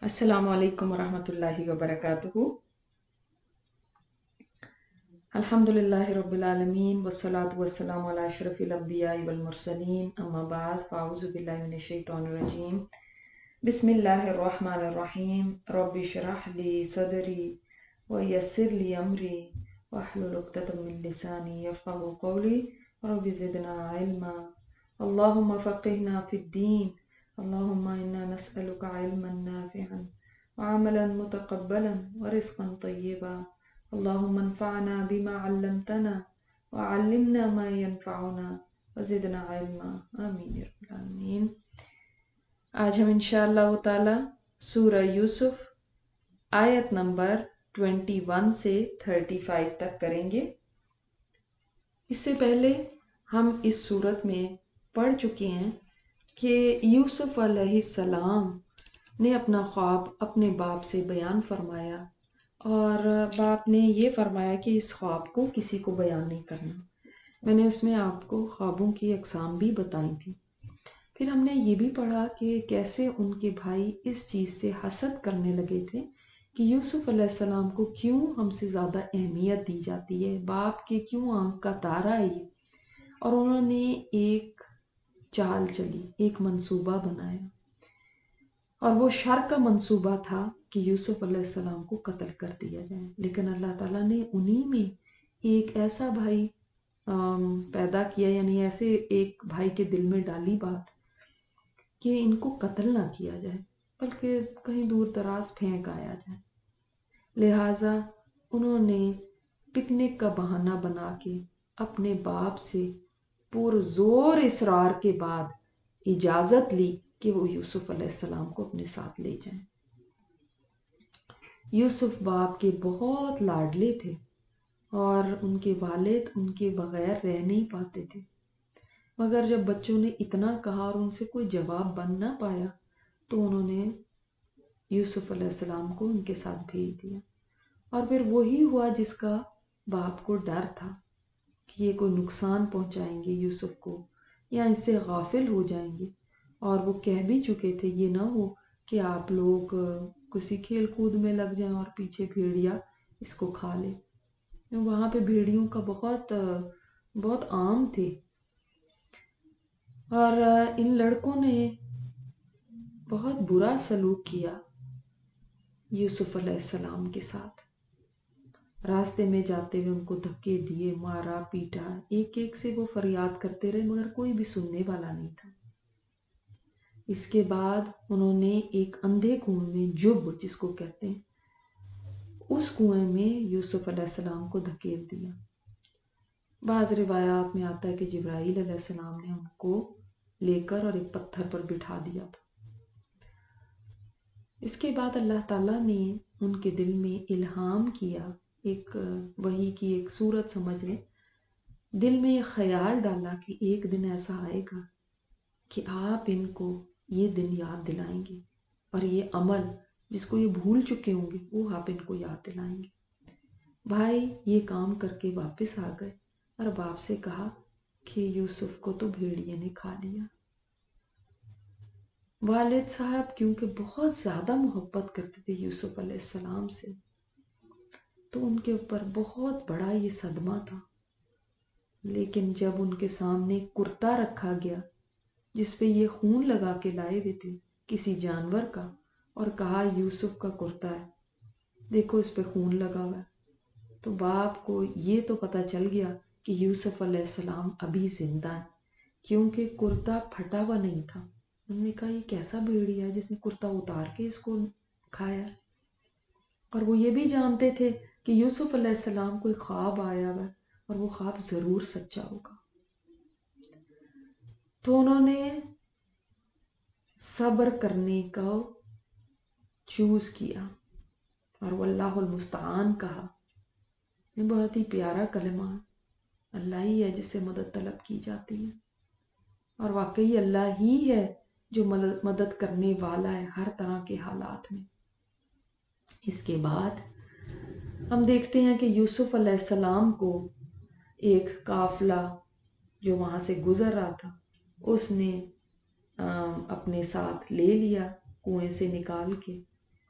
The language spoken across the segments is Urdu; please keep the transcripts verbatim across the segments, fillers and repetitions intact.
السلام علیکم ورحمۃ اللہ وبرکاتہ۔ الحمد للہ رب العالمین والصلاة والسلام علی اشرف الانبیاء والمرسلین، اما بعد فاعوذ باللہ من الشیطان الرجیم، بسم اللہ الرحمن الرحیم۔ رب اشرح لی صدری ویسر لی امری واحلل عقدۃ من لسانی یفقہوا قولی، رب زدنا علما، اللہم فقہنا فی الدین، اللہم انا نسألک علما نافعا وعملا متقبلا ورزقا طیبا، اللہم انفعنا بما علمتنا وعلمنا ما ينفعنا وزدنا علما، آمین یا رب العالمین۔ آج ہم انشاءاللہ تعالی سورہ یوسف آیت نمبر اکیس سے پینتیس تک کریں گے۔ اس سے پہلے ہم اس سورت میں پڑھ چکے ہیں کہ یوسف علیہ السلام نے اپنا خواب اپنے باپ سے بیان فرمایا، اور باپ نے یہ فرمایا کہ اس خواب کو کسی کو بیان نہیں کرنا۔ میں نے اس میں آپ کو خوابوں کی اقسام بھی بتائی تھی۔ پھر ہم نے یہ بھی پڑھا کہ کیسے ان کے بھائی اس چیز سے حسد کرنے لگے تھے کہ یوسف علیہ السلام کو کیوں ہم سے زیادہ اہمیت دی جاتی ہے، باپ کے کیوں آنکھ کا تارا ہے یہ، اور انہوں نے ایک چال چلی، ایک منصوبہ بنایا، اور وہ شر کا منصوبہ تھا کہ یوسف علیہ السلام کو قتل کر دیا جائے۔ لیکن اللہ تعالیٰ نے انہی میں ایک ایسا بھائی پیدا کیا، یعنی ایسے ایک بھائی کے دل میں ڈالی بات کہ ان کو قتل نہ کیا جائے بلکہ کہیں دور دراز پھینک آیا جائے۔ لہٰذا انہوں نے پکنک کا بہانہ بنا کے اپنے باپ سے پرزور اصرار کے بعد اجازت لی کہ وہ یوسف علیہ السلام کو اپنے ساتھ لے جائیں۔ یوسف باپ کے بہت لاڈلے تھے اور ان کے والد ان کے بغیر رہ نہیں پاتے تھے، مگر جب بچوں نے اتنا کہا اور ان سے کوئی جواب بن نہ پایا تو انہوں نے یوسف علیہ السلام کو ان کے ساتھ بھیج دیا۔ اور پھر وہی ہوا جس کا باپ کو ڈر تھا کہ یہ کوئی نقصان پہنچائیں گے یوسف کو یا اس سے غافل ہو جائیں گے، اور وہ کہہ بھی چکے تھے یہ نہ ہو کہ آپ لوگ کسی کھیل کود میں لگ جائیں اور پیچھے بھیڑیا اس کو کھا لے۔ وہاں پہ بھیڑیوں کا بہت بہت عام تھے، اور ان لڑکوں نے بہت برا سلوک کیا یوسف علیہ السلام کے ساتھ۔ راستے میں جاتے ہوئے ان کو دھکے دیے، مارا پیٹا، ایک ایک سے وہ فریاد کرتے رہے مگر کوئی بھی سننے والا نہیں تھا۔ اس کے بعد انہوں نے ایک اندھے کنویں میں، جب جس کو کہتے ہیں، اس کنویں میں یوسف علیہ السلام کو دھکیل دیا۔ بعض روایات میں آتا ہے کہ جبرائیل علیہ السلام نے ان کو لے کر اور ایک پتھر پر بٹھا دیا تھا۔ اس کے بعد اللہ تعالیٰ نے ان کے دل میں الہام کیا، ایک وحی کی ایک صورت سمجھ لیں، دل میں ایک خیال ڈالا کہ ایک دن ایسا آئے گا کہ آپ ان کو یہ دن یاد دلائیں گے، اور یہ عمل جس کو یہ بھول چکے ہوں گے وہ آپ ان کو یاد دلائیں گے۔ بھائی یہ کام کر کے واپس آ گئے اور باپ سے کہا کہ یوسف کو تو بھیڑیے نے کھا لیا۔ والد صاحب کیونکہ بہت زیادہ محبت کرتے تھے یوسف علیہ السلام سے، تو ان کے اوپر بہت بڑا یہ صدمہ تھا۔ لیکن جب ان کے سامنے کرتا رکھا گیا جس پہ یہ خون لگا کے لائے ہوئے تھے کسی جانور کا، اور کہا یوسف کا کرتا ہے، دیکھو اس پہ خون لگا ہوا ہے، تو باپ کو یہ تو پتا چل گیا کہ یوسف علیہ السلام ابھی زندہ ہے، کیونکہ کرتا پھٹا ہوا نہیں تھا۔ انہوں نے کہا یہ کیسا بھیڑیا ہے جس نے کرتا اتار کے اس کو کھایا۔ اور وہ یہ بھی جانتے تھے کہ یوسف علیہ السلام کو ایک خواب آیا ہوا ہے اور وہ خواب ضرور سچا ہوگا۔ تو انہوں نے صبر کرنے کا چوز کیا، اور واللہ المستعان کہا۔ یہ بہت ہی پیارا کلمہ ہے، اللہ ہی ہے جس سے مدد طلب کی جاتی ہے، اور واقعی اللہ ہی ہے جو مدد کرنے والا ہے ہر طرح کے حالات میں۔ اس کے بعد ہم دیکھتے ہیں کہ یوسف علیہ السلام کو ایک قافلہ جو وہاں سے گزر رہا تھا اس نے اپنے ساتھ لے لیا کنویں سے نکال کے،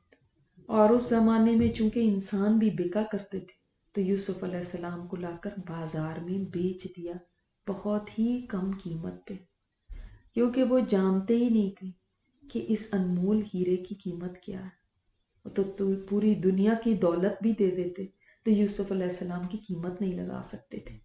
اور اس زمانے میں چونکہ انسان بھی بکا کرتے تھے تو یوسف علیہ السلام کو لا کر بازار میں بیچ دیا بہت ہی کم قیمت پہ، کیونکہ وہ جانتے ہی نہیں تھے کہ اس انمول ہیرے کی قیمت کیا ہے۔ تو, تو پوری دنیا کی دولت بھی دے دیتے تو یوسف علیہ السلام کی قیمت نہیں لگا سکتے تھے۔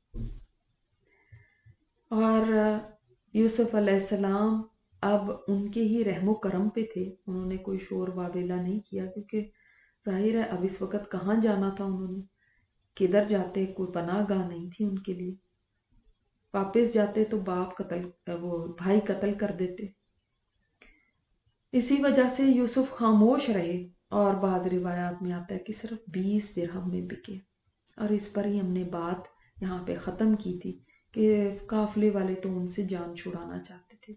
اور یوسف علیہ السلام اب ان کے ہی رحم و کرم پہ تھے، انہوں نے کوئی شور واویلا نہیں کیا، کیونکہ ظاہر ہے اب اس وقت کہاں جانا تھا، انہوں نے کدھر جاتے، کوئی پناہ گاہ نہیں تھی ان کے لیے، واپس جاتے تو باپ قتل وہ بھائی قتل کر دیتے۔ اسی وجہ سے یوسف خاموش رہے، اور بعض روایات میں آتا ہے کہ صرف بیس درہم میں بکے، اور اس پر ہی ہم نے بات یہاں پہ ختم کی تھی کہ قافلے والے تو ان سے جان چھڑانا چاہتے تھے۔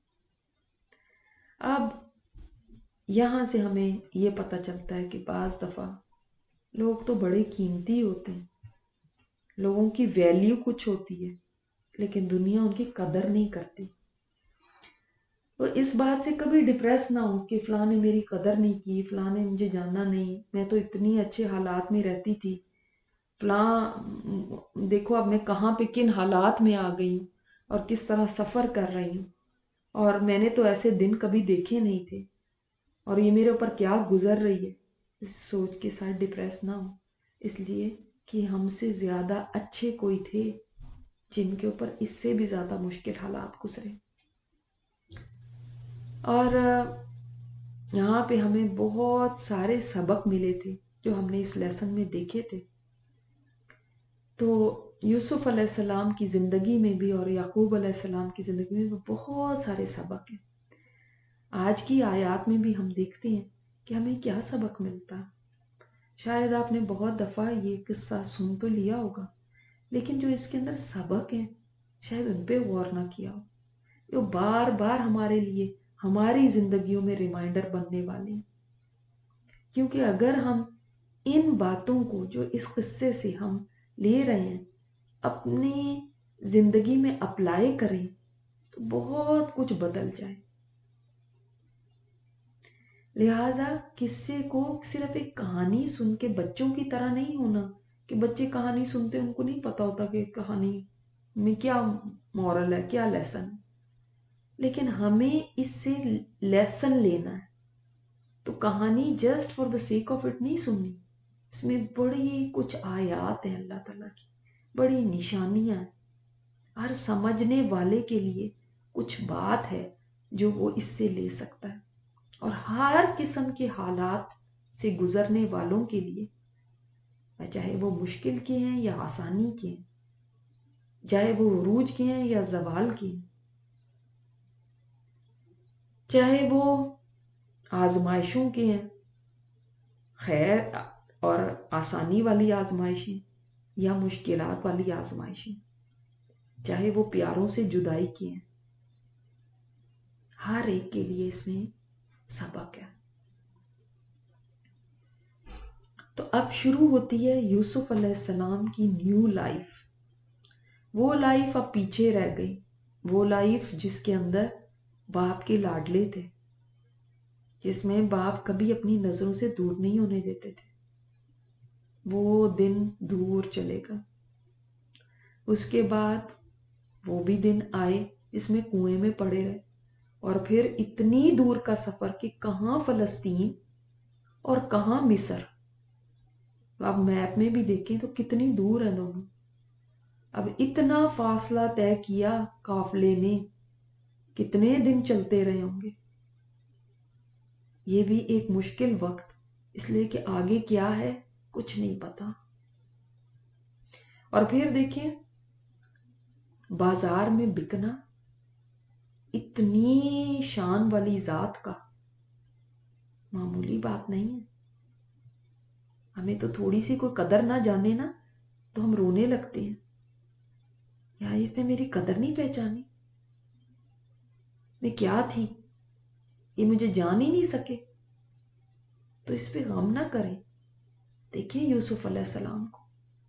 اب یہاں سے ہمیں یہ پتہ چلتا ہے کہ بعض دفعہ لوگ تو بڑے قیمتی ہوتے ہیں، لوگوں کی ویلیو کچھ ہوتی ہے لیکن دنیا ان کی قدر نہیں کرتی۔ تو اس بات سے کبھی ڈپریس نہ ہو کہ فلاں نے میری قدر نہیں کی، فلاں نے مجھے جانا نہیں، میں تو اتنی اچھے حالات میں رہتی تھی، فلاں دیکھو اب میں کہاں پہ کن حالات میں آ گئی ہوں اور کس طرح سفر کر رہی ہوں، اور میں نے تو ایسے دن کبھی دیکھے نہیں تھے، اور یہ میرے اوپر کیا گزر رہی ہے۔ اس سوچ کے ساتھ ڈپریس نہ ہو، اس لیے کہ ہم سے زیادہ اچھے کوئی تھے جن کے اوپر اس سے بھی زیادہ مشکل حالات گزرے۔ اور یہاں پہ ہمیں بہت سارے سبق ملے تھے جو ہم نے اس لیسن میں دیکھے تھے۔ تو یوسف علیہ السلام کی زندگی میں بھی اور یعقوب علیہ السلام کی زندگی میں بھی بہت سارے سبق ہیں۔ آج کی آیات میں بھی ہم دیکھتے ہیں کہ ہمیں کیا سبق ملتا ہے۔ شاید آپ نے بہت دفعہ یہ قصہ سن تو لیا ہوگا، لیکن جو اس کے اندر سبق ہیں شاید ان پہ غور نہ کیا ہو، جو بار بار ہمارے لیے ہماری زندگیوں میں ریمائنڈر بننے والے ہیں۔ کیونکہ اگر ہم ان باتوں کو جو اس قصے سے ہم لے رہے ہیں اپنی زندگی میں اپلائی کریں تو بہت کچھ بدل جائے۔ لہذا قصے کو صرف ایک کہانی سن کے بچوں کی طرح نہیں ہونا کہ بچے کہانی سنتے ان کو نہیں پتا ہوتا کہ کہانی میں کیا مورل ہے، کیا لیسن ہے، لیکن ہمیں اس سے لیسن لینا ہے۔ تو کہانی just for the sake of it نہیں سننی، اس میں بڑی کچھ آیات ہیں اللہ تعالیٰ کی، بڑی نشانیاں ہیں، ہر سمجھنے والے کے لیے کچھ بات ہے جو وہ اس سے لے سکتا ہے، اور ہر قسم کے حالات سے گزرنے والوں کے لیے، چاہے وہ مشکل کے ہیں یا آسانی کے ہیں، چاہے وہ عروج کے ہیں یا زوال کے ہیں، چاہے وہ آزمائشوں کے ہیں، خیر اور آسانی والی آزمائشیں یا مشکلات والی آزمائشیں، چاہے وہ پیاروں سے جدائی کی ہیں، ہر ایک کے لیے اس میں سبق ہے۔ تو اب شروع ہوتی ہے یوسف علیہ السلام کی نیو لائف۔ وہ لائف اب پیچھے رہ گئی، وہ لائف جس کے اندر باپ کے لاڈلے تھے، جس میں باپ کبھی اپنی نظروں سے دور نہیں ہونے دیتے تھے۔ وہ دن دور چلے گا۔ اس کے بعد وہ بھی دن آئے جس میں کنویں میں پڑے رہے، اور پھر اتنی دور کا سفر کہ کہاں فلسطین اور کہاں مصر۔ اب میپ میں بھی دیکھیں تو کتنی دور ہیں دونوں۔ اب اتنا فاصلہ طے کیا قافلے نے، کتنے دن چلتے رہے ہوں گے۔ یہ بھی ایک مشکل وقت، اس لیے کہ آگے کیا ہے کچھ نہیں پتا۔ اور پھر دیکھیں بازار میں بکنا اتنی شان والی ذات کا معمولی بات نہیں ہے۔ ہمیں تو تھوڑی سی کوئی قدر نہ جانے نا تو ہم رونے لگتے ہیں، یا اس نے میری قدر نہیں پہچانی، میں کیا تھی، یہ مجھے جان ہی نہیں سکے۔ تو اس پہ غم نہ کریں، دیکھیں یوسف علیہ السلام کو۔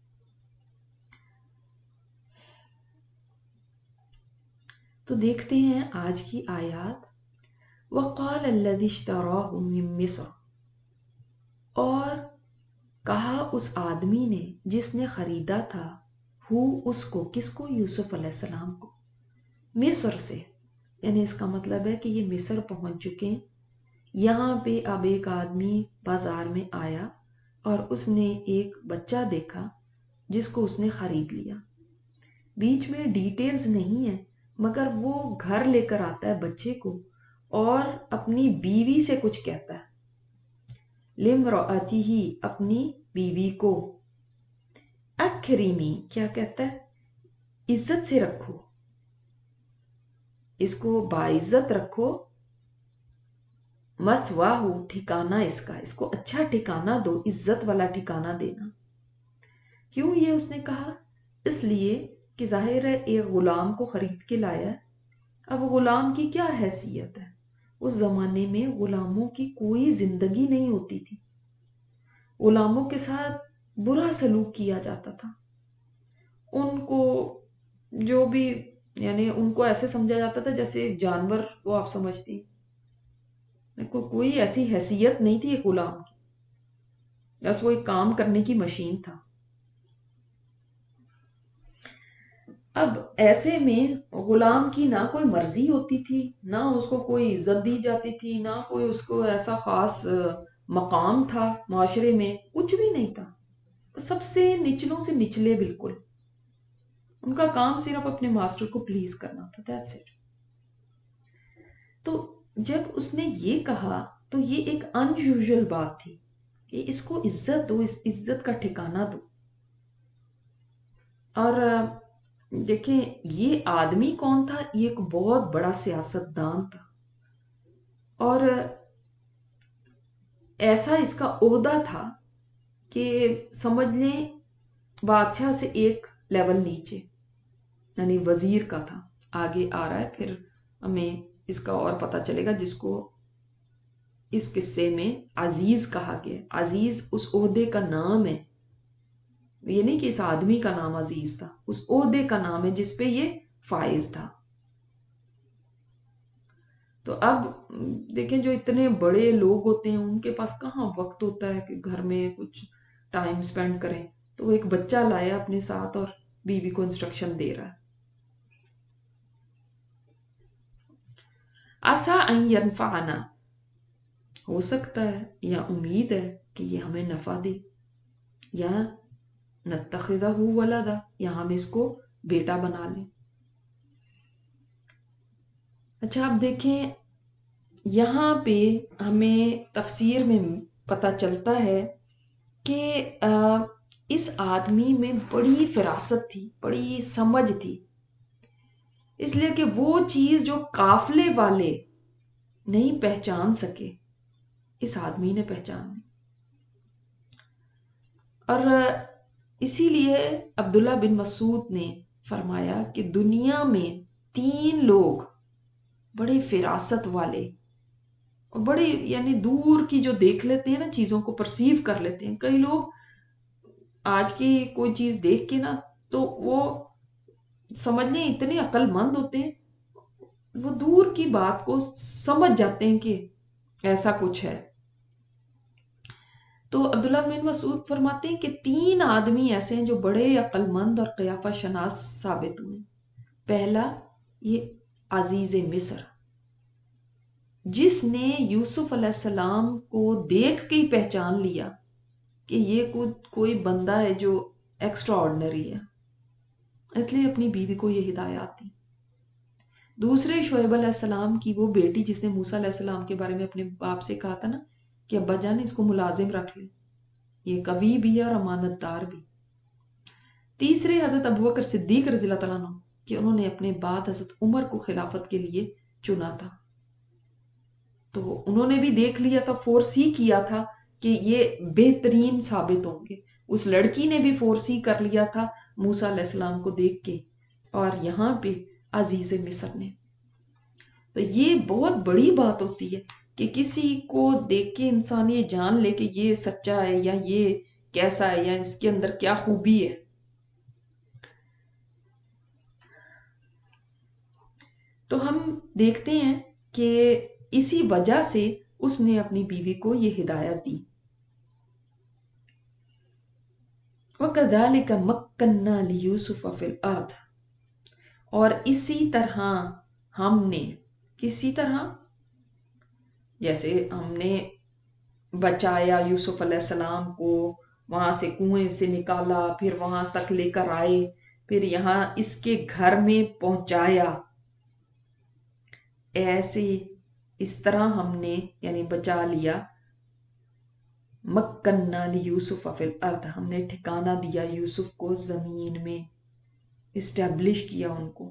تو دیکھتے ہیں آج کی آیات۔ وَقَالَ الَّذِي اشْتَرَاهُ مِن مِّصْرَ، اور کہا اس آدمی نے جس نے خریدا تھا، ہو اس کو، کس کو؟ یوسف علیہ السلام کو، مصر سے، یعنی اس کا مطلب ہے کہ یہ مصر پہنچ چکے ہیں۔ یہاں پہ اب ایک آدمی بازار میں آیا اور اس نے ایک بچہ دیکھا جس کو اس نے خرید لیا۔ بیچ میں ڈیٹیلز نہیں ہے، مگر وہ گھر لے کر آتا ہے بچے کو اور اپنی بیوی سے کچھ کہتا ہے، لِمْرَأَتِهِ، اپنی بیوی کو، اکریمی، کیا کہتا ہے؟ عزت سے رکھو، اس کو باعزت رکھو، مسواہ، ٹھکانہ اس کا، اس کو اچھا ٹھکانہ دو، عزت والا ٹھکانہ دینا۔ کیوں یہ اس نے کہا؟ اس لیے کہ ظاہر ہے ایک غلام کو خرید کے لایا ہے۔ اب غلام کی کیا حیثیت ہے؟ اس زمانے میں غلاموں کی کوئی زندگی نہیں ہوتی تھی، غلاموں کے ساتھ برا سلوک کیا جاتا تھا، ان کو جو بھی، یعنی ان کو ایسے سمجھا جاتا تھا جیسے ایک جانور وہ آپ سمجھتی، کوئی ایسی حیثیت نہیں تھی ایک غلام کی، بس وہ ایک کام کرنے کی مشین تھا۔ اب ایسے میں غلام کی نہ کوئی مرضی ہوتی تھی، نہ اس کو کوئی عزت دی جاتی تھی، نہ کوئی اس کو ایسا خاص مقام تھا معاشرے میں، کچھ بھی نہیں تھا، سب سے نچلوں سے نچلے بالکل۔ ان کا کام صرف اپنے ماسٹر کو پلیز کرنا تھا، that's it۔ تو جب اس نے یہ کہا تو یہ ایک ان یوزول بات تھی کہ اس کو عزت دو، اس عزت کا ٹھکانہ دو۔ اور دیکھیں یہ آدمی کون تھا؟ یہ ایک بہت بڑا سیاستدان تھا، اور ایسا اس کا عہدہ تھا کہ سمجھ لیں بادشاہ سے ایک لیول نیچے، یعنی وزیر کا تھا۔ آگے آ رہا ہے پھر ہمیں اس کا اور پتہ چلے گا، جس کو اس قصے میں عزیز کہا گیا۔ عزیز اس عہدے کا نام ہے، یہ نہیں کہ اس آدمی کا نام عزیز تھا، اس عہدے کا نام ہے جس پہ یہ فائز تھا۔ تو اب دیکھیں جو اتنے بڑے لوگ ہوتے ہیں ان کے پاس کہاں وقت ہوتا ہے کہ گھر میں کچھ ٹائم سپینڈ کریں، تو وہ ایک بچہ لایا اپنے ساتھ اور بیوی کو انسٹرکشن دے رہا ہے۔ عسیٰ ان ینفعنا، ہو سکتا ہے یا امید ہے کہ یہ ہمیں نفع دے، یا نتخذہ ولدا، یا ہم اس کو بیٹا بنا لیں۔ اچھا آپ دیکھیں یہاں پہ ہمیں تفسیر میں پتہ چلتا ہے کہ اس آدمی میں بڑی فراست تھی، بڑی سمجھ تھی، اس لیے کہ وہ چیز جو قافلے والے نہیں پہچان سکے اس آدمی نے پہچان لی۔ اور اسی لیے عبداللہ بن مسعود نے فرمایا کہ دنیا میں تین لوگ بڑے فراست والے اور بڑے، یعنی دور کی جو دیکھ لیتے ہیں نا، چیزوں کو پرسیو کر لیتے ہیں۔ کئی لوگ آج کی کوئی چیز دیکھ کے نا تو وہ سمجھ لیں اتنے عقل مند ہوتے ہیں، وہ دور کی بات کو سمجھ جاتے ہیں کہ ایسا کچھ ہے۔ تو عبداللہ بن مسعود فرماتے ہیں کہ تین آدمی ایسے ہیں جو بڑے عقل مند اور قیافہ شناس ثابت ہوئے۔ پہلا یہ عزیز مصر، جس نے یوسف علیہ السلام کو دیکھ کے ہی پہچان لیا کہ یہ کوئی بندہ ہے جو ایکسٹرا آرڈنری ہے، اس لیے اپنی بیوی کو یہ ہدایات دی۔ دوسرے شعیب علیہ السلام کی وہ بیٹی جس نے موسیٰ علیہ السلام کے بارے میں اپنے باپ سے کہا تھا نا کہ ابا جان اس کو ملازم رکھ لیں، یہ قوی بھی ہے اور امانت دار بھی۔ تیسرے حضرت ابوبکر صدیق رضی اللہ تعالیٰ عنہ کہ انہوں نے اپنے بعد حضرت عمر کو خلافت کے لیے چنا تھا، تو انہوں نے بھی دیکھ لیا تھا، فورسی کیا تھا کہ یہ بہترین ثابت ہوں گے۔ اس لڑکی نے بھی فورسی کر لیا تھا موسیٰ علیہ السلام کو دیکھ کے، اور یہاں پہ عزیز مصر نے۔ تو یہ بہت بڑی بات ہوتی ہے کہ کسی کو دیکھ کے انسان یہ جان لے کہ یہ سچا ہے یا یہ کیسا ہے یا اس کے اندر کیا خوبی ہے۔ تو ہم دیکھتے ہیں کہ اسی وجہ سے اس نے اپنی بیوی کو یہ ہدایت دی۔ وَكَذَلِكَ مَكَّنَّا لِيُوسُفَ فِي الْأَرْضِ، اور اسی طرح ہم نے، کسی طرح، جیسے ہم نے بچایا یوسف علیہ السلام کو، وہاں سے کنویں سے نکالا، پھر وہاں تک لے کر آئے، پھر یہاں اس کے گھر میں پہنچایا، ایسے اس طرح ہم نے یعنی بچا لیا. مکننا لیوسف فی الارض، ہم نے ٹھکانہ دیا یوسف کو زمین میں، اسٹیبلش کیا ان کو.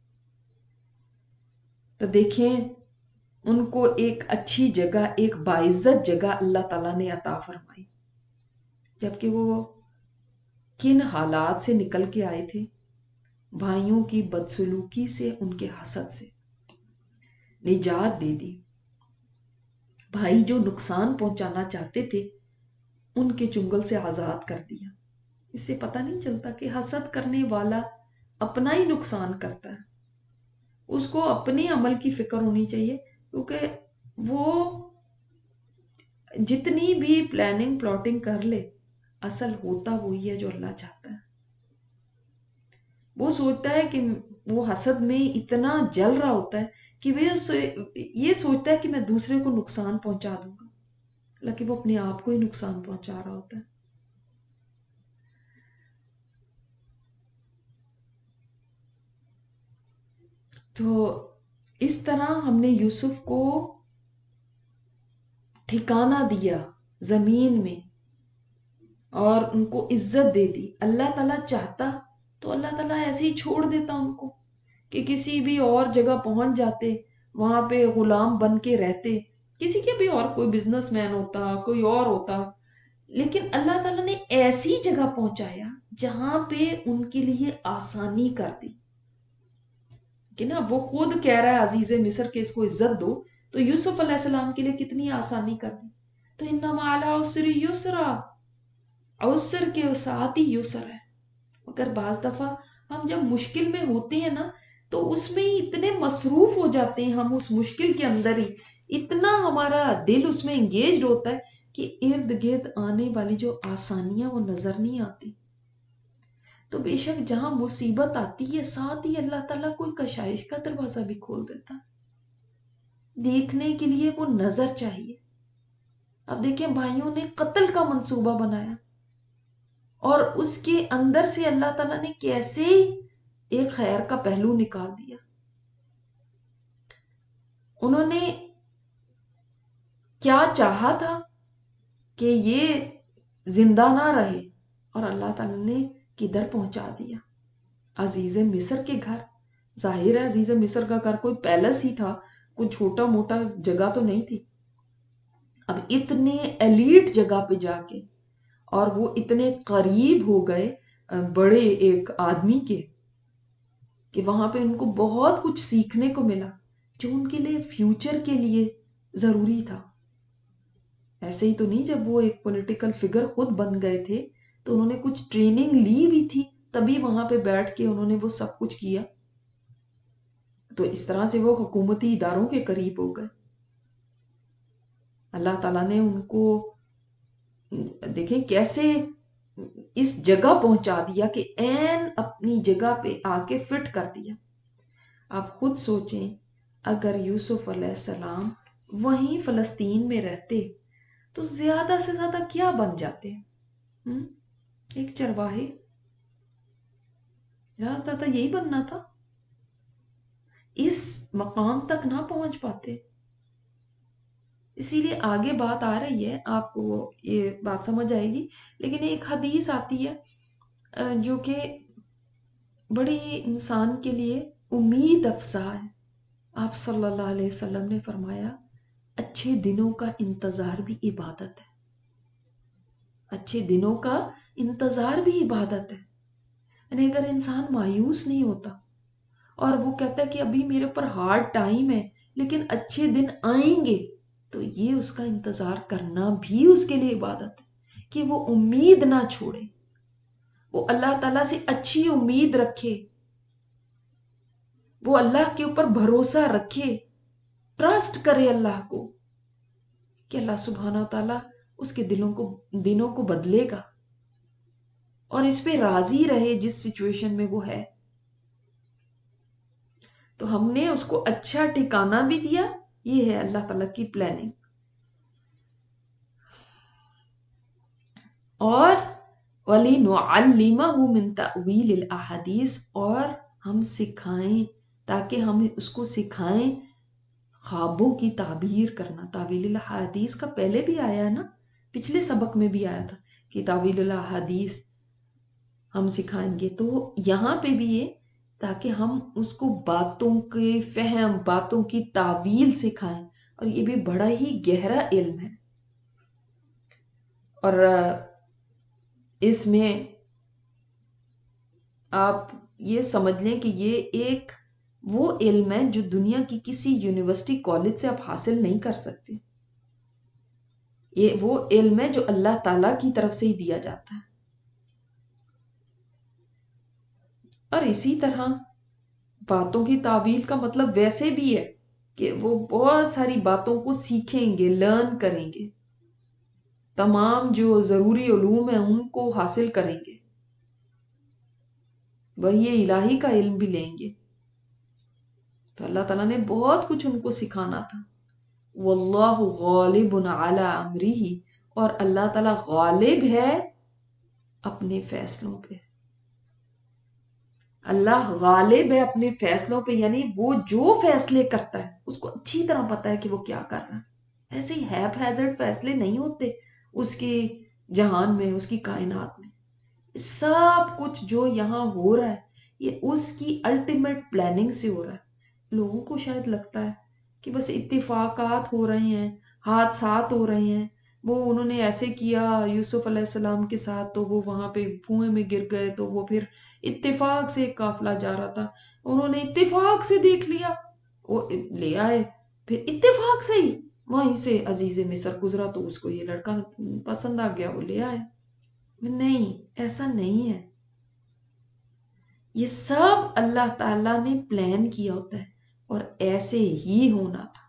تو دیکھیں ان کو ایک اچھی جگہ، ایک باعزت جگہ اللہ تعالیٰ نے عطا فرمائی، جبکہ وہ کن حالات سے نکل کے آئے تھے، بھائیوں کی بدسلوکی سے، ان کے حسد سے. نجات دے دی. بھائی جو نقصان پہنچانا چاہتے تھے ان کے چنگل سے آزاد کر دیا. اس سے پتہ نہیں چلتا کہ حسد کرنے والا اپنا ہی نقصان کرتا ہے. اس کو اپنے عمل کی فکر ہونی چاہیے، کیونکہ وہ جتنی بھی پلاننگ پلاٹنگ کر لے، اصل ہوتا وہی ہے جو اللہ چاہتا ہے. وہ سوچتا ہے کہ وہ حسد میں اتنا جل رہا ہوتا ہے کہ وہ یہ سوچتا ہے کہ میں دوسرے کو نقصان پہنچا دوں گا، لیکن وہ اپنے آپ کو ہی نقصان پہنچا رہا ہوتا ہے. تو اس طرح ہم نے یوسف کو ٹھکانہ دیا زمین میں اور ان کو عزت دے دی. اللہ تعالیٰ چاہتا تو اللہ تعالیٰ ایسے ہی چھوڑ دیتا ان کو کہ کسی بھی اور جگہ پہنچ جاتے، وہاں پہ غلام بن کے رہتے، کسی کے بھی اور کوئی بزنس مین ہوتا، کوئی اور ہوتا. لیکن اللہ تعالیٰ نے ایسی جگہ پہنچایا جہاں پہ ان کے لیے آسانی کر دی کہ نا وہ خود کہہ رہا ہے عزیز مصر کے اس کو عزت دو، تو یوسف علیہ السلام کے لیے کتنی آسانی کر دی. تو ان مع العسر یسرا، عسر کے ساتھ ہی یسر ہے. مگر بعض دفعہ ہم جب مشکل میں ہوتے ہیں نا تو اس میں ہی اتنے مصروف ہو جاتے ہیں، ہم اس مشکل کے اندر ہی اتنا ہمارا دل اس میں انگیجڈ ہوتا ہے کہ ارد گرد آنے والی جو آسانیاں وہ نظر نہیں آتی. تو بے شک جہاں مصیبت آتی ہے ساتھ ہی اللہ تعالیٰ کوئی کشائش کا دروازہ بھی کھول دیتا. دیکھنے کے لیے وہ نظر چاہیے. اب دیکھیں بھائیوں نے قتل کا منصوبہ بنایا اور اس کے اندر سے اللہ تعالیٰ نے کیسے ایک خیر کا پہلو نکال دیا. انہوں نے کیا چاہا تھا کہ یہ زندہ نہ رہے اور اللہ تعالیٰ نے کدھر پہنچا دیا، عزیز مصر کے گھر. ظاہر ہے عزیز مصر کا گھر کوئی پیلس ہی تھا، کوئی چھوٹا موٹا جگہ تو نہیں تھی. اب اتنے ایلیٹ جگہ پہ جا کے اور وہ اتنے قریب ہو گئے بڑے ایک آدمی کے کہ وہاں پہ ان کو بہت کچھ سیکھنے کو ملا جو ان کے لیے فیوچر کے لیے ضروری تھا. ایسے ہی تو نہیں، جب وہ ایک پولیٹیکل فگر خود بن گئے تھے تو انہوں نے کچھ ٹریننگ لی بھی تھی، تبھی وہاں پہ بیٹھ کے انہوں نے وہ سب کچھ کیا. تو اس طرح سے وہ حکومتی اداروں کے قریب ہو گئے. اللہ تعالیٰ نے ان کو دیکھیں کیسے اس جگہ پہنچا دیا کہ این اپنی جگہ پہ آ کے فٹ کر دیا. آپ خود سوچیں اگر یوسف علیہ السلام وہیں فلسطین میں رہتے تو زیادہ سے زیادہ کیا بن جاتے ہیں؟ ایک چرواہے، زیادہ سے زیادہ یہی بننا تھا. اس مقام تک نہ پہنچ پاتے. اسی لیے آگے بات آ رہی ہے، آپ کو یہ بات سمجھ آئے گی. لیکن ایک حدیث آتی ہے جو کہ بڑی انسان کے لیے امید افزا ہے. آپ صلی اللہ علیہ وسلم نے فرمایا اچھے دنوں کا انتظار بھی عبادت ہے. اچھے دنوں کا انتظار بھی عبادت ہے. یعنی اگر انسان مایوس نہیں ہوتا اور وہ کہتا ہے کہ ابھی میرے اوپر ہارڈ ٹائم ہے لیکن اچھے دن آئیں گے، تو یہ اس کا انتظار کرنا بھی اس کے لیے عبادت ہے کہ وہ امید نہ چھوڑے، وہ اللہ تعالیٰ سے اچھی امید رکھے، وہ اللہ کے اوپر بھروسہ رکھے، ٹرسٹ کرے اللہ کو کہ اللہ سبحانہ و تعالیٰ اس کے دلوں کو دنوں کو بدلے گا. اور اس پہ راضی رہے جس سچویشن میں وہ ہے. تو ہم نے اس کو اچھا ٹھکانہ بھی دیا. یہ ہے اللہ تعالیٰ کی پلاننگ. اور وَلِنُعَلِّمَهُ مِن تَأْوِيلِ الْأَحَادِيثِ، اور ہم سکھائیں، تاکہ ہم اس کو سکھائیں خوابوں کی تعبیر کرنا. تعویل الاحادیث کا پہلے بھی آیا ہے نا، پچھلے سبق میں بھی آیا تھا کہ تعویل الاحادیث ہم سکھائیں گے. تو یہاں پہ بھی یہ تاکہ ہم اس کو باتوں کے فہم، باتوں کی تعویل سکھائیں. اور یہ بھی بڑا ہی گہرا علم ہے. اور اس میں آپ یہ سمجھ لیں کہ یہ ایک وہ علم ہے جو دنیا کی کسی یونیورسٹی کالج سے آپ حاصل نہیں کر سکتے. یہ وہ علم ہے جو اللہ تعالی کی طرف سے ہی دیا جاتا ہے. اور اسی طرح باتوں کی تعویل کا مطلب ویسے بھی ہے کہ وہ بہت ساری باتوں کو سیکھیں گے، لرن کریں گے، تمام جو ضروری علوم ہیں ان کو حاصل کریں گے، وہی الہی کا علم بھی لیں گے. تو اللہ تعالیٰ نے بہت کچھ ان کو سکھانا تھا. واللہ غالب علی امرہ، اور اللہ تعالیٰ غالب ہے اپنے فیصلوں پہ. اللہ غالب ہے اپنے فیصلوں پہ، یعنی وہ جو فیصلے کرتا ہے اس کو اچھی طرح پتا ہے کہ وہ کیا کر رہا ہے. ایسے ہی ہیپ ہیزرڈ فیصلے نہیں ہوتے اس کی جہان میں، اس کی کائنات میں. سب کچھ جو یہاں ہو رہا ہے یہ اس کی الٹیمیٹ پلاننگ سے ہو رہا ہے. لوگوں کو شاید لگتا ہے کہ بس اتفاقات ہو رہے ہیں، حادثات ہو رہے ہیں. وہ انہوں نے ایسے کیا یوسف علیہ السلام کے ساتھ تو وہ وہاں پہ کنویں میں گر گئے، تو وہ پھر اتفاق سے ایک قافلہ جا رہا تھا، انہوں نے اتفاق سے دیکھ لیا، وہ لے آئے، پھر اتفاق سے ہی وہیں سے عزیز مصر گزرا تو اس کو یہ لڑکا پسند آ گیا، وہ لے آئے. نہیں، ایسا نہیں ہے. یہ سب اللہ تعالیٰ نے پلان کیا ہوتا ہے اور ایسے ہی ہونا تھا.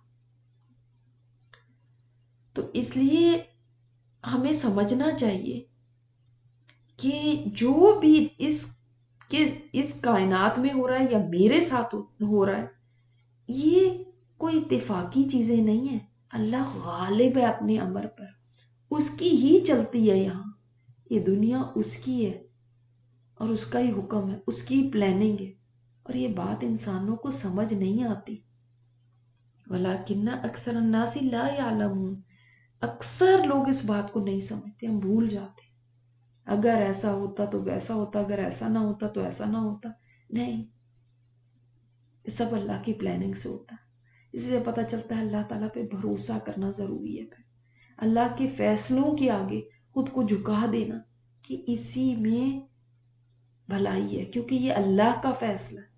تو اس لیے ہمیں سمجھنا چاہیے کہ جو بھی اس کہ اس کائنات میں ہو رہا ہے یا میرے ساتھ ہو رہا ہے یہ کوئی اتفاقی چیزیں نہیں ہیں. اللہ غالب ہے اپنے امر پر، اس کی ہی چلتی ہے. یہاں یہ دنیا اس کی ہے اور اس کا ہی حکم ہے، اس کی پلاننگ ہے. اور یہ بات انسانوں کو سمجھ نہیں آتی. وَلَكِنَّ أَكْثَرَ النَّاسِ لَا يَعْلَمُونَ، اکثر لوگ اس بات کو نہیں سمجھتے، ہم بھول جاتے. اگر ایسا ہوتا تو ویسا ہوتا، اگر ایسا نہ ہوتا تو ایسا نہ ہوتا. نہیں، یہ سب اللہ کی پلاننگ سے ہوتا ہے. اس لیے پتہ چلتا ہے اللہ تعالیٰ پہ بھروسہ کرنا ضروری ہے. پھر اللہ کے فیصلوں کے آگے خود کو جھکا دینا کہ اسی میں بھلائی ہے، کیونکہ یہ اللہ کا فیصلہ ہے.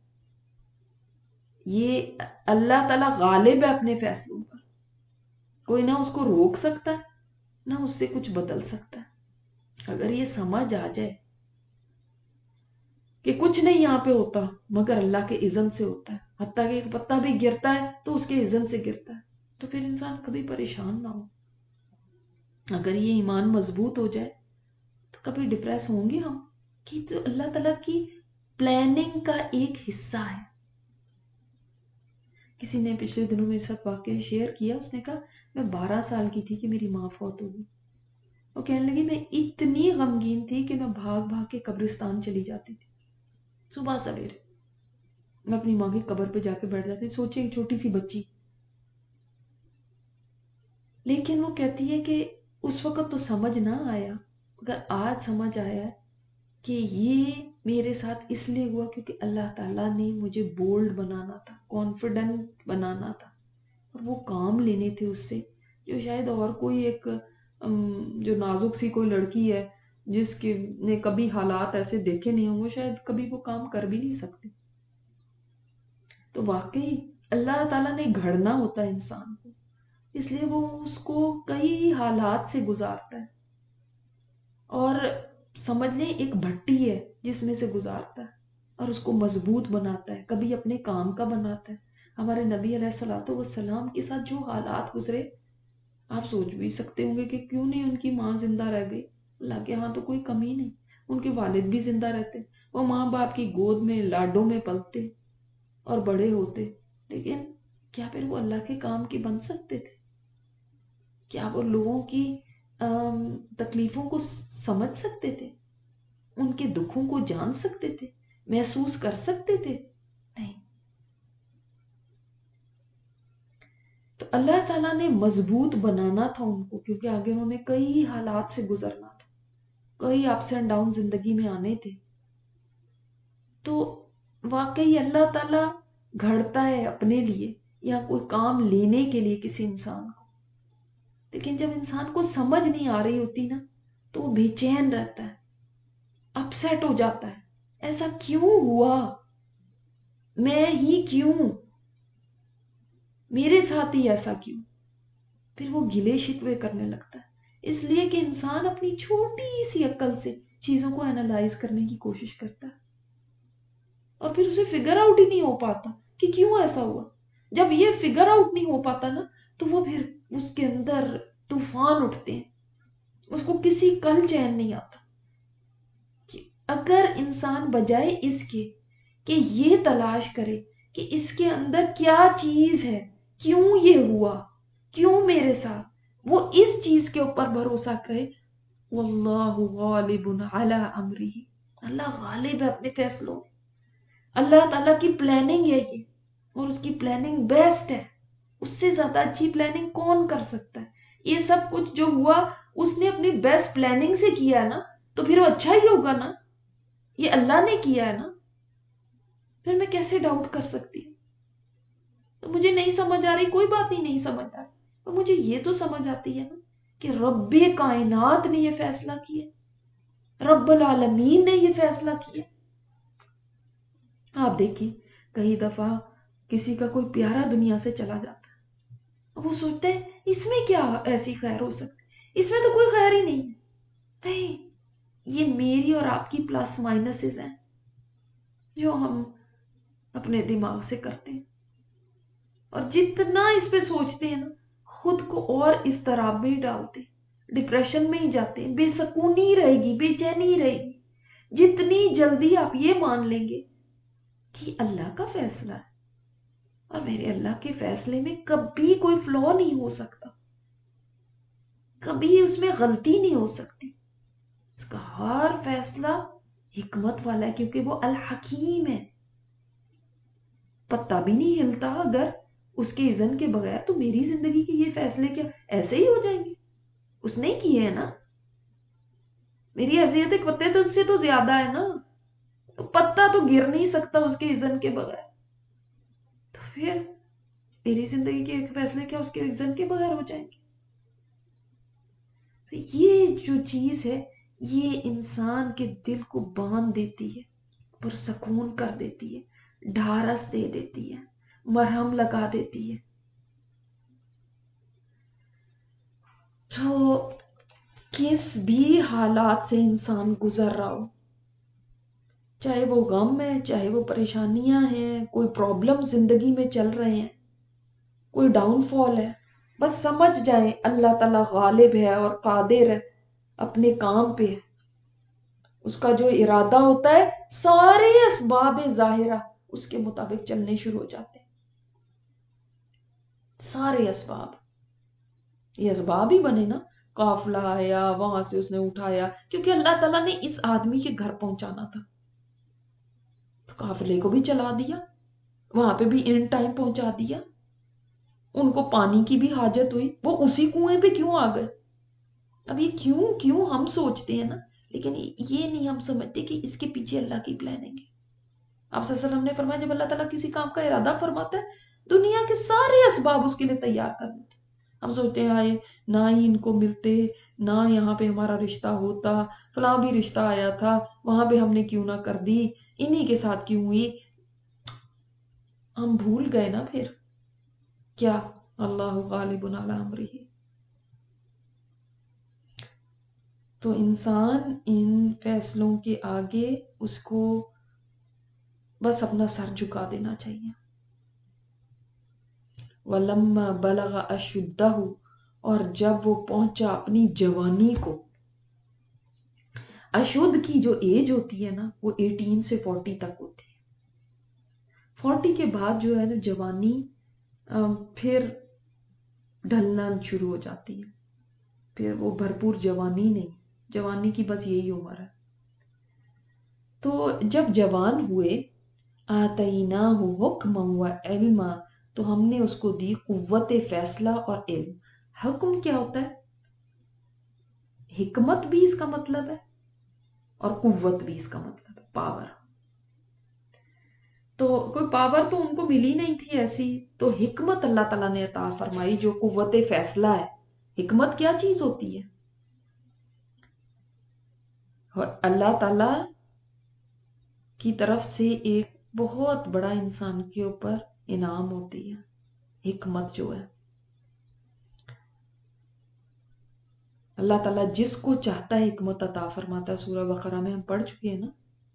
یہ اللہ تعالیٰ غالب ہے اپنے فیصلوں پر، کوئی نہ اس کو روک سکتا ہے نہ اس سے کچھ بدل سکتا ہے. اگر یہ سمجھ آ جائے کہ کچھ نہیں یہاں پہ ہوتا مگر اللہ کے اذن سے ہوتا ہے، حتیٰ کہ ایک پتا بھی گرتا ہے تو اس کے اذن سے گرتا ہے، تو پھر انسان کبھی پریشان نہ ہو. اگر یہ ایمان مضبوط ہو جائے تو کبھی ڈپریس ہوں گے ہم کہ جو اللہ تعالیٰ کی پلاننگ کا ایک حصہ ہے. کسی نے پچھلے دنوں میرے ساتھ واقعہ شیئر کیا، اس نے کہا میں بارہ سال کی تھی کہ میری ماں فوت ہو گئی. وہ کہنے لگی میں اتنی غمگین تھی کہ میں بھاگ بھاگ کے قبرستان چلی جاتی تھی. صبح سویرے میں اپنی ماں کی قبر پہ جا کے بیٹھ جاتی. سوچیں ایک چھوٹی سی بچی، لیکن وہ کہتی ہے کہ اس وقت تو سمجھ نہ آیا، مگر آج سمجھ آیا کہ یہ میرے ساتھ اس لیے ہوا کیونکہ اللہ تعالیٰ نے مجھے بولڈ بنانا تھا، کانفیڈنٹ بنانا تھا، اور وہ کام لینے تھے اس سے جو شاید اور کوئی ایک جو نازک سی کوئی لڑکی ہے جس کے نے کبھی حالات ایسے دیکھے نہیں ہوں، وہ شاید کبھی وہ کام کر بھی نہیں سکتی. تو واقعی اللہ تعالیٰ نے گھڑنا ہوتا ہے انسان کو، اس لیے وہ اس کو کئی حالات سے گزارتا ہے، اور سمجھ لیں ایک بھٹی ہے جس میں سے گزارتا ہے اور اس کو مضبوط بناتا ہے، کبھی اپنے کام کا بناتا ہے. ہمارے نبی علیہ الصلوۃ والسلام کے ساتھ جو حالات گزرے آپ سوچ بھی سکتے ہوں گے کہ کیوں نہیں ان کی ماں زندہ رہ گئی. اللہ کے ہاں تو کوئی کمی نہیں، ان کے والد بھی زندہ رہتے, وہ ماں باپ کی گود میں لاڈوں میں پلتے اور بڑے ہوتے, لیکن کیا پھر وہ اللہ کے کام کے بن سکتے تھے؟ کیا وہ لوگوں کی تکلیفوں کو سمجھ سکتے تھے؟ ان کے دکھوں کو جان سکتے تھے؟ محسوس کر سکتے تھے؟ نہیں. تو اللہ تعالیٰ نے مضبوط بنانا تھا ان کو, کیونکہ آگے انہوں نے کئی حالات سے گزرنا تھا, کئی اپس اینڈ ڈاؤن زندگی میں آنے تھے. تو واقعی اللہ تعالیٰ گھڑتا ہے اپنے لیے یا کوئی کام لینے کے لیے کسی انسان کو, لیکن جب انسان کو سمجھ نہیں آ رہی ہوتی نا تو وہ بے چین رہتا ہے, اپسیٹ ہو جاتا ہے. ایسا کیوں ہوا, میں ہی کیوں, میرے ساتھ ہی ایسا کیوں؟ پھر وہ گلے شکوے کرنے لگتا ہے, اس لیے کہ انسان اپنی چھوٹی سی عقل سے چیزوں کو اینالائز کرنے کی کوشش کرتا ہے اور پھر اسے فگر آؤٹ ہی نہیں ہو پاتا کہ کیوں ایسا ہوا. جب یہ فگر آؤٹ نہیں ہو پاتا نا تو وہ پھر اس کے اندر طوفان اٹھتے ہیں, اس کو کسی کل چین نہیں آتا. کہ اگر انسان بجائے اس کے کہ یہ تلاش کرے کہ اس کے اندر کیا چیز ہے, کیوں یہ ہوا, کیوں میرے ساتھ, وہ اس چیز کے اوپر بھروسہ کرے, واللہ غالب علی امرہ, اللہ غالب ہے اپنے فیصلوں میں. اللہ تعالیٰ کی پلاننگ ہے یہ, اور اس کی پلاننگ بیسٹ ہے. اس سے زیادہ اچھی پلاننگ کون کر سکتا ہے؟ یہ سب کچھ جو ہوا اس نے اپنی بیسٹ پلاننگ سے کیا ہے نا, تو پھر وہ اچھا ہی ہوگا نا. یہ اللہ نے کیا ہے نا, پھر میں کیسے ڈاؤٹ کر سکتی ہوں؟ تو مجھے نہیں سمجھ آ رہی, کوئی بات ہی نہیں سمجھ آ رہی, تو مجھے یہ تو سمجھ آتی ہے نا کہ رب کائنات نے یہ فیصلہ کیا, رب العالمین نے یہ فیصلہ کیا. آپ دیکھیں کئی دفعہ کسی کا کوئی پیارا دنیا سے چلا جاتا ہے, وہ سوچتے ہیں اس میں کیا ایسی خیر ہو سکتی, اس میں تو کوئی خیر ہی نہیں ہے. نہیں, یہ میری اور آپ کی پلس مائنسز ہیں جو ہم اپنے دماغ سے کرتے ہیں, اور جتنا اس پہ سوچتے ہیں نا خود کو اور اس طرح میں ڈالتے, ڈپریشن میں ہی جاتے ہیں, بے سکونی رہے گی, بے چینی رہے گی. جتنی جلدی آپ یہ مان لیں گے کہ اللہ کا فیصلہ ہے اور میرے اللہ کے فیصلے میں کبھی کوئی فلو نہیں ہو سکتا, کبھی اس میں غلطی نہیں ہو سکتی, اس کا ہر فیصلہ حکمت والا ہے, کیونکہ وہ الحکیم ہے. پتا بھی نہیں ہلتا اگر اس کے اذن کے بغیر, تو میری زندگی کے یہ فیصلے کیا ایسے ہی ہو جائیں گے؟ اس نے کیے ہیں نا. میری حیثیت ایک پتے تو اس سے تو زیادہ ہے نا, تو پتا تو گر نہیں سکتا اس کے اذن کے بغیر, تو پھر میری زندگی کے ایک فیصلے کیا اس کے اذن کے بغیر ہو جائیں گے؟ تو یہ جو چیز ہے یہ انسان کے دل کو باندھ دیتی ہے, پرسکون کر دیتی ہے, ڈھارس دے دیتی ہے, مرہم لگا دیتی ہے. تو کس بھی حالات سے انسان گزر رہا ہو, چاہے وہ غم ہے, چاہے وہ پریشانیاں ہیں, کوئی پرابلم زندگی میں چل رہے ہیں, کوئی ڈاؤن فال ہے, بس سمجھ جائیں اللہ تعالیٰ غالب ہے اور قادر ہے اپنے کام پہ. اس کا جو ارادہ ہوتا ہے سارے اسباب ظاہرہ اس کے مطابق چلنے شروع ہو جاتے ہیں. سارے اسباب, یہ اسباب ہی بنے نا, قافلہ آیا, وہاں سے اس نے اٹھایا, کیونکہ اللہ تعالیٰ نے اس آدمی کے گھر پہنچانا تھا, تو قافلے کو بھی چلا دیا, وہاں پہ بھی ان ٹائم پہنچا دیا. ان کو پانی کی بھی حاجت ہوئی, وہ اسی کنویں پہ کیوں آ گئے؟ اب یہ کیوں کیوں ہم سوچتے ہیں نا, لیکن یہ نہیں ہم سمجھتے کہ اس کے پیچھے اللہ کی پلاننگ ہے. آپ صلی اللہ علیہ وسلم نے فرمایا جب اللہ تعالیٰ کسی کام کا ارادہ فرماتا ہے دنیا کے سارے اسباب اس کے لیے تیار کر دیتے. ہم سوچتے ہیں آئے نہ ہی ان کو ملتے, نہ یہاں پہ ہمارا رشتہ ہوتا, فلاں بھی رشتہ آیا تھا وہاں پہ ہم نے کیوں نہ کر دی, انہی کے ساتھ کیوں ہوئی. ہم بھول گئے نا پھر کیا اللہ غالب علی امرہ. تو انسان ان فیصلوں کے آگے اس کو بس اپنا سر جھکا دینا چاہیے. وَلَمَّا بَلَغَ أَشُدَّهُ, اور جب وہ پہنچا اپنی جوانی کو, اشدھ کی جو ایج ہوتی ہے نا وہ ایٹین سے فورٹی تک ہوتی ہے. فورٹی کے بعد جو ہے نا جوانی پھر ڈھلنا شروع ہو جاتی ہے. پھر وہ بھرپور جوانی نہیں، جوانی کی بس یہی عمر ہے. تو جب جوان ہوئے آتیناہ حکما و علما، تو ہم نے اس کو دی قوت فیصلہ اور علم. حکم کیا ہوتا ہے؟ حکمت بھی اس کا مطلب ہے اور قوت بھی اس کا مطلب ہے، پاور. تو کوئی پاور تو ان کو ملی نہیں تھی ایسی، تو حکمت اللہ تعالیٰ نے عطا فرمائی جو قوت فیصلہ ہے. حکمت کیا چیز ہوتی ہے؟ اللہ تعالیٰ کی طرف سے ایک بہت بڑا انسان کے اوپر انعام ہوتی ہے حکمت جو ہے. اللہ تعالیٰ جس کو چاہتا ہے حکمت عطا فرماتا ہے. سورہ بقرہ میں ہم پڑھ چکے ہیں نا.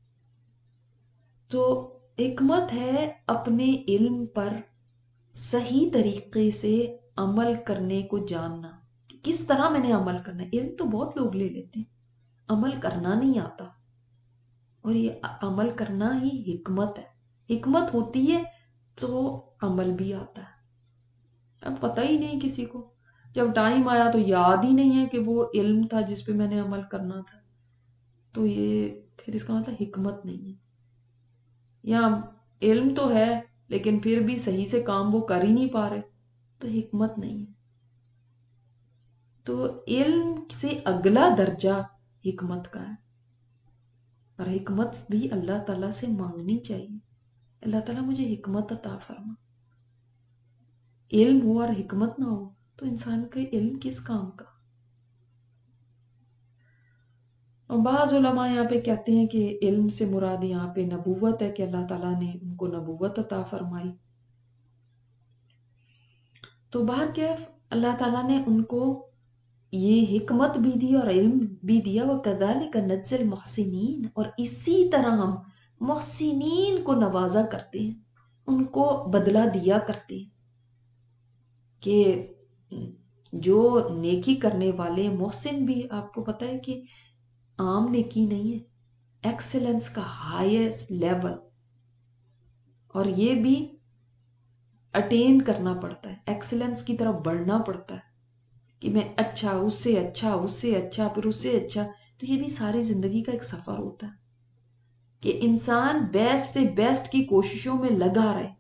تو حکمت ہے اپنے علم پر صحیح طریقے سے عمل کرنے کو جاننا. کس طرح میں نے عمل کرنا ہے؟ علم تو بہت لوگ لے لیتے ہیں، عمل کرنا نہیں آتا. اور یہ عمل کرنا ہی حکمت ہے. حکمت ہوتی ہے تو عمل بھی آتا ہے. اب پتہ ہی نہیں کسی کو، جب ٹائم آیا تو یاد ہی نہیں ہے کہ وہ علم تھا جس پہ میں نے عمل کرنا تھا. تو یہ پھر اس کا مطلب حکمت نہیں ہے. یا علم تو ہے لیکن پھر بھی صحیح سے کام وہ کر ہی نہیں پا رہے، تو حکمت نہیں ہے. تو علم سے اگلا درجہ حکمت کا ہے. اور حکمت بھی اللہ تعالیٰ سے مانگنی چاہیے. اللہ تعالیٰ مجھے حکمت عطا فرما. علم ہو اور حکمت نہ ہو تو انسان کا علم کس کام کا. اور بعض علماء یہاں پہ کہتے ہیں کہ علم سے مراد یہاں پہ نبوت ہے، کہ اللہ تعالیٰ نے ان کو نبوت عطا فرمائی. تو باہر کیف اللہ تعالیٰ نے ان کو یہ حکمت بھی دی اور علم بھی دیا. وَكَذَلِكَ نَجْزِي الْمُحْسِنِينَ، اور اسی طرح ہم محسنین کو نوازا کرتے ہیں، ان کو بدلہ دیا کرتے ہیں. کہ جو نیکی کرنے والے محسن بھی، آپ کو پتا ہے کہ عام نیکی نہیں ہے، ایکسلنس کا ہائیسٹ لیول. اور یہ بھی اٹین کرنا پڑتا ہے، ایکسلنس کی طرف بڑھنا پڑتا ہے کہ میں اچھا، اس سے اچھا، اس سے اچھا، پھر اس سے اچھا. تو یہ بھی ساری زندگی کا ایک سفر ہوتا ہے کہ انسان بیسٹ سے بیسٹ کی کوششوں میں لگا رہے.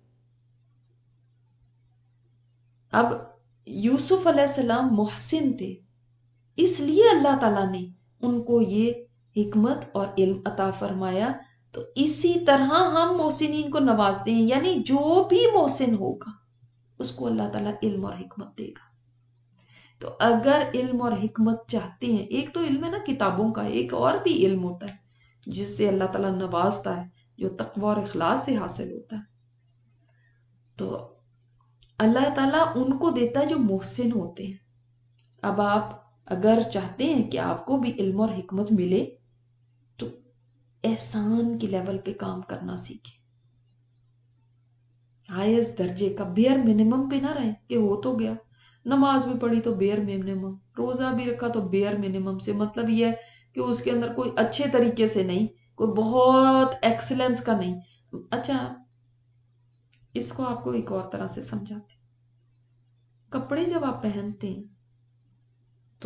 اب یوسف علیہ السلام محسن تھے، اس لیے اللہ تعالیٰ نے ان کو یہ حکمت اور علم عطا فرمایا. تو اسی طرح ہم محسنین کو نوازتے ہیں، یعنی جو بھی محسن ہوگا اس کو اللہ تعالیٰ علم اور حکمت دے گا. تو اگر علم اور حکمت چاہتے ہیں، ایک تو علم ہے نا کتابوں کا، ایک اور بھی علم ہوتا ہے جس سے اللہ تعالیٰ نوازتا ہے، جو تقوی اور اخلاص سے حاصل ہوتا ہے. تو اللہ تعالیٰ ان کو دیتا ہے جو محسن ہوتے ہیں. اب آپ اگر چاہتے ہیں کہ آپ کو بھی علم اور حکمت ملے تو احسان کے لیول پہ کام کرنا سیکھیں. ہائیسٹ درجے کا، بیئر منیمم پہ نہ رہیں کہ ہو تو گیا. نماز بھی پڑھی تو بیئر منیمم، روزہ بھی رکھا تو بیئر منیمم سے مطلب یہ ہے کہ اس کے اندر کوئی اچھے طریقے سے نہیں، کوئی بہت ایکسلنس کا نہیں. اچھا اس کو آپ کو ایک اور طرح سے سمجھاتے. کپڑے جب آپ پہنتے ہیں تو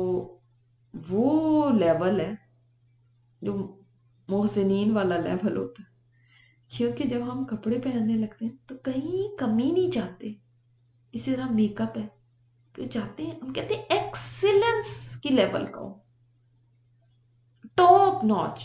وہ لیول ہے جو محسنین والا لیول ہوتا ہے. کیونکہ جب ہم کپڑے پہننے لگتے ہیں تو کہیں کمی نہیں چاہتے. اسی طرح میک اپ ہے کہ چاہتے ہیں، ہم کہتے ہیں ایکسیلنس کی لیول کا ہو، ٹاپ ناچ.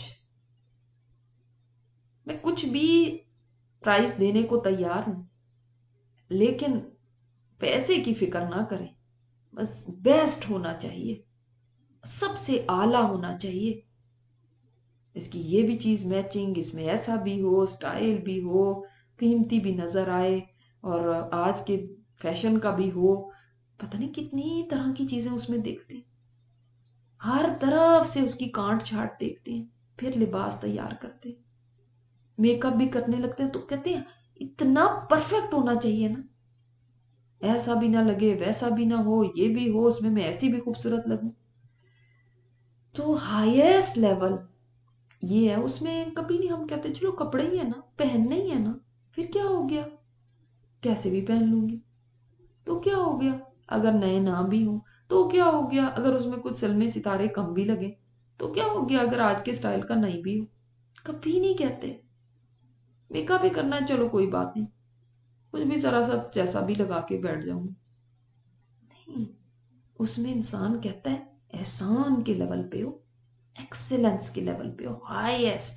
میں کچھ بھی پرائز دینے کو تیار ہوں، لیکن پیسے کی فکر نہ کریں، بس بیسٹ ہونا چاہیے، سب سے اعلیٰ ہونا چاہیے. اس کی یہ بھی چیز میچنگ، اس میں ایسا بھی ہو، سٹائل بھی ہو، قیمتی بھی نظر آئے، اور آج کے فیشن کا بھی ہو. پتہ نہیں کتنی طرح کی چیزیں اس میں دیکھتے ہیں، ہر طرف سے اس کی کانٹ چھانٹ دیکھتے ہیں، پھر لباس تیار کرتے ہیں. میک اپ بھی کرنے لگتے ہیں تو کہتے ہیں اتنا پرفیکٹ ہونا چاہیے نا، ایسا بھی نہ لگے، ویسا بھی نہ ہو، یہ بھی ہو، اس میں میں ایسی بھی خوبصورت لگوں. تو ہائیسٹ لیول یہ ہے. اس میں کبھی نہیں ہم کہتے چلو کپڑے ہی ہے نا, پہننے ہی ہے نا, پھر کیا ہو گیا, کیسے بھی پہن لوں گی تو کیا ہو گیا, اگر نئے نہ بھی ہوں تو کیا ہو گیا, اگر اس میں کچھ سلمے ستارے کم بھی لگے تو کیا ہو گیا, اگر آج کے سٹائل کا نہیں بھی ہو. کبھی نہیں کہتے. میک اپ بھی کرنا ہے چلو کوئی بات نہیں, کچھ بھی ذرا سا جیسا بھی لگا کے بیٹھ جاؤں. نہیں, اس میں انسان کہتا ہے احسان کے لیول پہ ہو, ایکسلنس کے لیول پہ ہو, ہائیسٹ.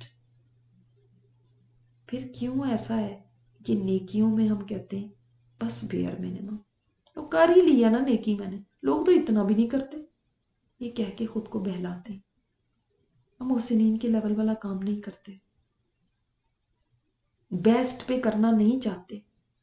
پھر کیوں ایسا ہے کہ نیکیوں میں ہم کہتے ہیں بس بیئر منیمم, تو کر ہی لیا نا نیکی میں نے, لوگ تو اتنا بھی نہیں کرتے, یہ کہہ کے خود کو بہلاتے ہیں. ہم محسنین کے لیول والا کام نہیں کرتے, بیسٹ پہ کرنا نہیں چاہتے,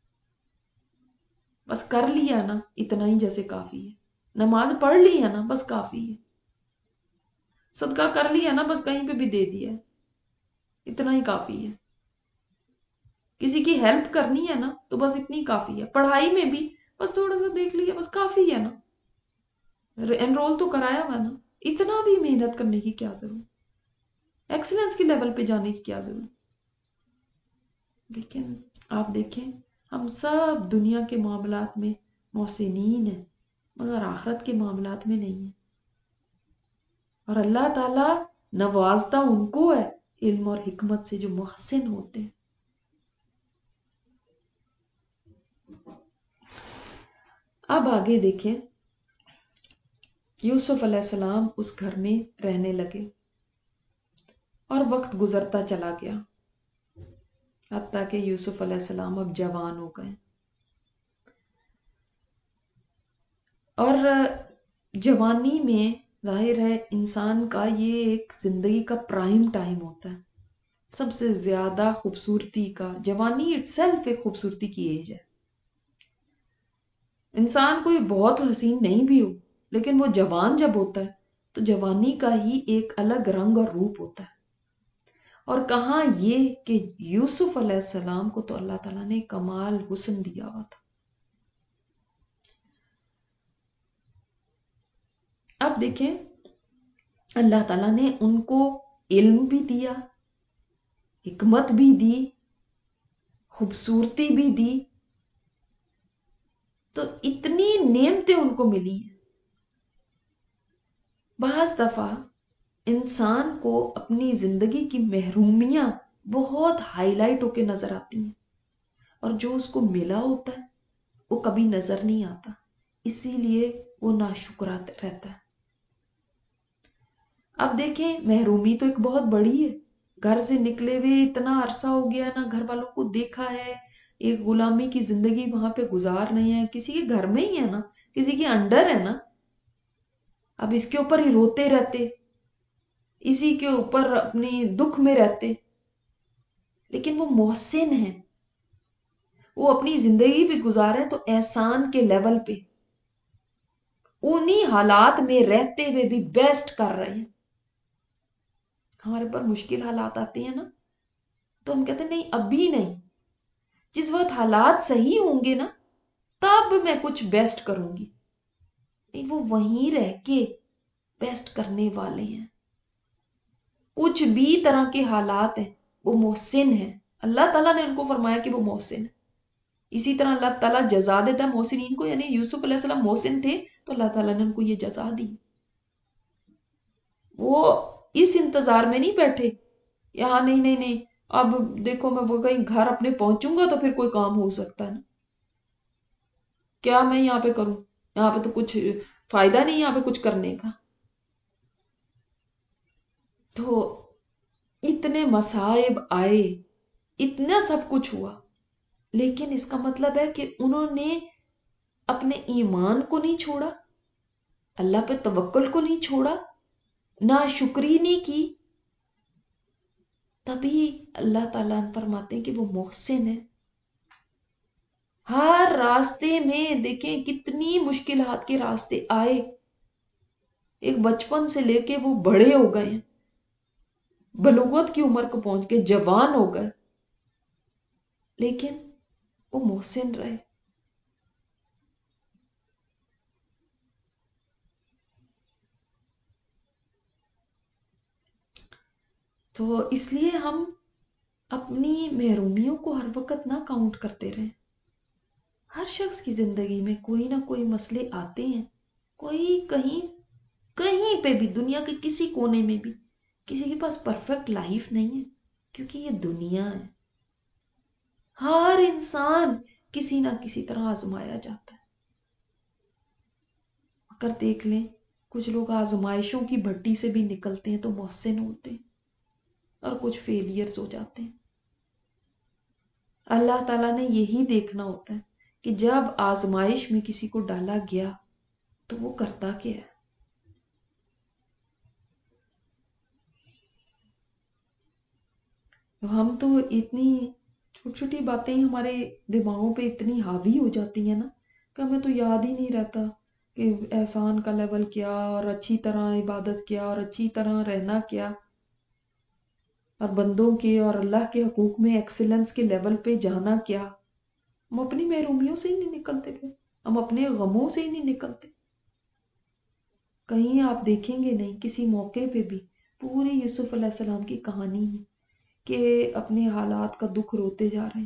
بس کر لیا نا اتنا ہی جیسے کافی ہے, نماز پڑھ لی ہے نا بس کافی ہے, صدقہ کر لیا نا بس کہیں پہ بھی دے دیا ہے, اتنا ہی کافی ہے, کسی کی ہیلپ کرنی ہے نا تو بس اتنی کافی ہے, پڑھائی میں بھی بس تھوڑا سا دیکھ لیا بس کافی ہے نا, انرول تو کرایا ہوا نا, اتنا بھی محنت کرنے کی کیا ضرورت, ایکسلنس کے لیول پہ جانے کی کیا ضرورت. لیکن آپ دیکھیں ہم سب دنیا کے معاملات میں محسنین ہیں مگر آخرت کے معاملات میں نہیں ہیں. اور اللہ تعالی نوازتا ان کو ہے علم اور حکمت سے جو محسن ہوتے ہیں. اب آگے دیکھیں, یوسف علیہ السلام اس گھر میں رہنے لگے اور وقت گزرتا چلا گیا حتیٰ کہ یوسف علیہ السلام اب جوان ہو گئے. اور جوانی میں ظاہر ہے انسان کا یہ ایک زندگی کا پرائم ٹائم ہوتا ہے, سب سے زیادہ خوبصورتی کا, جوانی اٹ سیلف ایک خوبصورتی کی ایج ہے. انسان کوئی بہت حسین نہیں بھی ہو لیکن وہ جوان جب ہوتا ہے تو جوانی کا ہی ایک الگ رنگ اور روپ ہوتا ہے. اور کہاں یہ کہ یوسف علیہ السلام کو تو اللہ تعالیٰ نے کمال حسن دیا ہوا تھا. اب دیکھیں اللہ تعالیٰ نے ان کو علم بھی دیا, حکمت بھی دی, خوبصورتی بھی دی, تو اتنی نعمتیں ان کو ملی ہیں. بعض دفعہ انسان کو اپنی زندگی کی محرومیاں بہت ہائی لائٹ ہو کے نظر آتی ہیں اور جو اس کو ملا ہوتا ہے وہ کبھی نظر نہیں آتا, اسی لیے وہ ناشکرا رہتا ہے. اب دیکھیں محرومی تو ایک بہت بڑی ہے, گھر سے نکلے ہوئے اتنا عرصہ ہو گیا, نہ گھر والوں کو دیکھا ہے, ایک غلامی کی زندگی وہاں پہ گزار نہیں ہے, کسی کے گھر میں ہی ہے نا, کسی کے انڈر ہے نا, اب اس کے اوپر ہی روتے رہتے, اسی کے اوپر اپنی دکھ میں رہتے. لیکن وہ محسن ہیں, وہ اپنی زندگی بھی گزارے تو احسان کے لیول پہ, انہی حالات میں رہتے ہوئے بھی بیسٹ کر رہے ہیں. ہمارے پر مشکل حالات آتے ہیں نا تو ہم کہتے ہیں نہیں ابھی نہیں, جس وقت حالات صحیح ہوں گے نا تب میں کچھ بیسٹ کروں گی. نہیں, وہ وہیں رہ کے بیسٹ کرنے والے ہیں. کچھ بھی طرح کے حالات ہیں وہ محسن ہیں, اللہ تعالیٰ نے ان کو فرمایا کہ وہ محسن ہے. اسی طرح اللہ تعالیٰ جزا دیتا محسنین کو, یعنی یوسف علیہ السلام محسن تھے تو اللہ تعالیٰ نے ان کو یہ جزا دی. وہ اس انتظار میں نہیں بیٹھے یہاں, نہیں نہیں نہیں اب دیکھو میں وہ کہیں گھر اپنے پہنچوں گا تو پھر کوئی کام ہو سکتا ہے نا, کیا میں یہاں پہ کروں, یہاں پہ تو کچھ فائدہ نہیں یہاں پہ کچھ کرنے کا. تو اتنے مصائب آئے, اتنا سب کچھ ہوا, لیکن اس کا مطلب ہے کہ انہوں نے اپنے ایمان کو نہیں چھوڑا, اللہ پہ توکل کو نہیں چھوڑا, نہ شکری نہیں کی. تبھی اللہ تعالیٰ فرماتے ہیں کہ وہ محسن ہے. ہر راستے میں دیکھیں کتنی مشکلات کے راستے آئے, ایک بچپن سے لے کے وہ بڑے ہو گئے, بلوغت کی عمر کو پہنچ کے جوان ہو گئے, لیکن وہ محسن رہے. تو اس لیے ہم اپنی محرومیوں کو ہر وقت نہ کاؤنٹ کرتے رہیں. ہر شخص کی زندگی میں کوئی نہ کوئی مسئلے آتے ہیں. کوئی کہیں کہیں پہ بھی دنیا کے کسی کونے میں بھی کسی کے پاس پرفیکٹ لائف نہیں ہے، کیونکہ یہ دنیا ہے. ہر انسان کسی نہ کسی طرح آزمایا جاتا ہے. اگر دیکھ لیں کچھ لوگ آزمائشوں کی بھٹی سے بھی نکلتے ہیں تو محسن ہوتے ہیں اور کچھ فیلئرز ہو جاتے ہیں. اللہ تعالیٰ نے یہی دیکھنا ہوتا ہے کہ جب آزمائش میں کسی کو ڈالا گیا تو وہ کرتا کیا ہے. ہم تو اتنی چھوٹی چھوٹی باتیں ہمارے دماغوں پہ اتنی حاوی ہو جاتی ہیں نا کہ ہمیں تو یاد ہی نہیں رہتا کہ احسان کا لیول کیا اور اچھی طرح عبادت کیا اور اچھی طرح رہنا کیا اور بندوں کے اور اللہ کے حقوق میں ایکسیلنس کے لیول پہ جانا کیا. ہم اپنی محرومیوں سے ہی نہیں نکلتے پھر ہم اپنے غموں سے ہی نہیں نکلتے. کہیں آپ دیکھیں گے نہیں کسی موقع پہ بھی پوری یوسف علیہ السلام کی کہانی میں کہ اپنے حالات کا دکھ روتے جا رہے ہیں،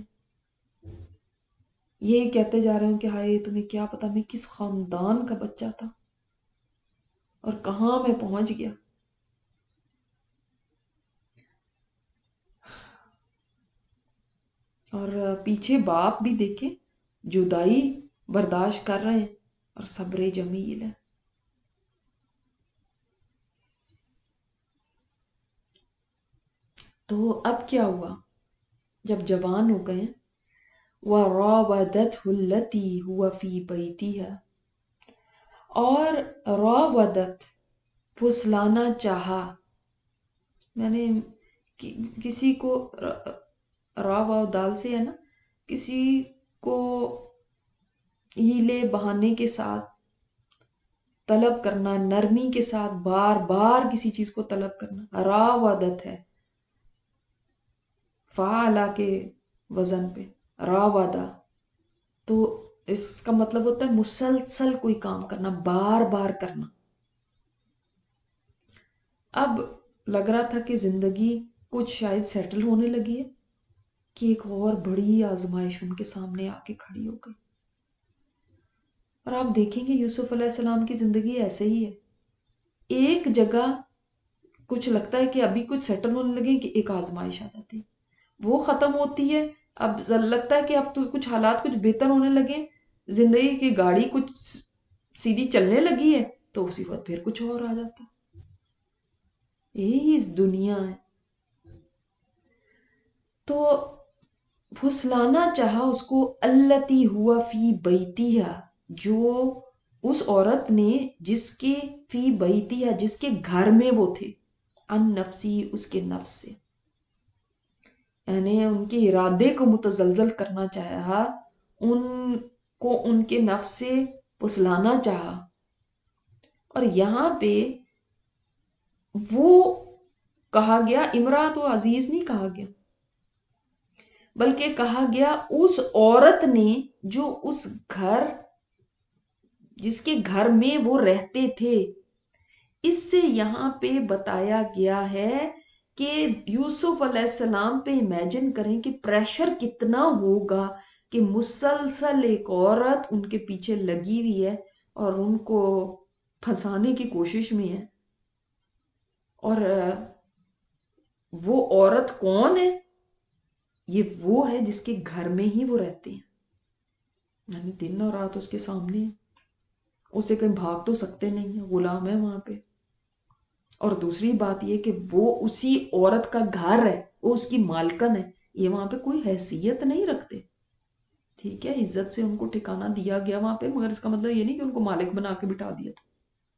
یہی کہتے جا رہے ہیں کہ ہائے تمہیں کیا پتا میں کس خاندان کا بچہ تھا اور کہاں میں پہنچ گیا. اور پیچھے باپ بھی دیکھے جدائی برداشت کر رہے ہیں اور صبر جمیل ہے. تو اب کیا ہوا جب جوان ہو گئے وَرَاوَدَتْهُ الَّتِي هُوَ فِي بَيْتِهَا، اور راودت پھسلانا چاہا. میں نے کسی کو را و دال سے ہے نا، کسی کو ہیلے بہانے کے ساتھ طلب کرنا، نرمی کے ساتھ بار بار کسی چیز کو طلب کرنا راودت ہے، فعلا کے وزن پہ راودا. تو اس کا مطلب ہوتا ہے مسلسل کوئی کام کرنا، بار بار کرنا. اب لگ رہا تھا کہ زندگی کچھ شاید سیٹل ہونے لگی ہے کہ ایک اور بڑی آزمائش ان کے سامنے آ کے کھڑی ہو گئی. اور آپ دیکھیں گے یوسف علیہ السلام کی زندگی ایسے ہی ہے. ایک جگہ کچھ لگتا ہے کہ ابھی کچھ سیٹل ہونے لگے کہ ایک آزمائش آ جاتی ہے، وہ ختم ہوتی ہے. اب لگتا ہے کہ اب تو کچھ حالات کچھ بہتر ہونے لگے، زندگی کی گاڑی کچھ سیدھی چلنے لگی ہے، تو اسی وقت پھر کچھ اور آ جاتا ہے. یہی اس دنیا ہے. تو پھسلانا چاہا اس کو التی ہوا فی بیتیہا، جو اس عورت نے جس کے فی بیتیہا جس کے گھر میں وہ تھے، ان نفسی اس کے نفس سے، یعنی ان کے ارادے کو متزلزل کرنا چاہا، ان کو ان کے نفس سے پھسلانا چاہا. اور یہاں پہ وہ کہا گیا امراۃ و عزیز نہیں کہا گیا، بلکہ کہا گیا اس عورت نے جو اس گھر جس کے گھر میں وہ رہتے تھے. اس سے یہاں پہ بتایا گیا ہے کہ یوسف علیہ السلام پہ امیجن کریں کہ پریشر کتنا ہوگا کہ مسلسل ایک عورت ان کے پیچھے لگی ہوئی ہے اور ان کو پھنسانے کی کوشش میں ہے. اور وہ عورت کون ہے؟ یہ وہ ہے جس کے گھر میں ہی وہ رہتے ہیں، یعنی دن اور رات اس کے سامنے ہیں، اسے کہیں بھاگ تو سکتے نہیں ہیں، غلام ہے وہاں پہ. اور دوسری بات یہ کہ وہ اسی عورت کا گھر ہے، وہ اس کی مالکن ہے، یہ وہاں پہ کوئی حیثیت نہیں رکھتے. ٹھیک ہے عزت سے ان کو ٹھکانہ دیا گیا وہاں پہ، مگر اس کا مطلب یہ نہیں کہ ان کو مالک بنا کے بٹھا دیا تھا.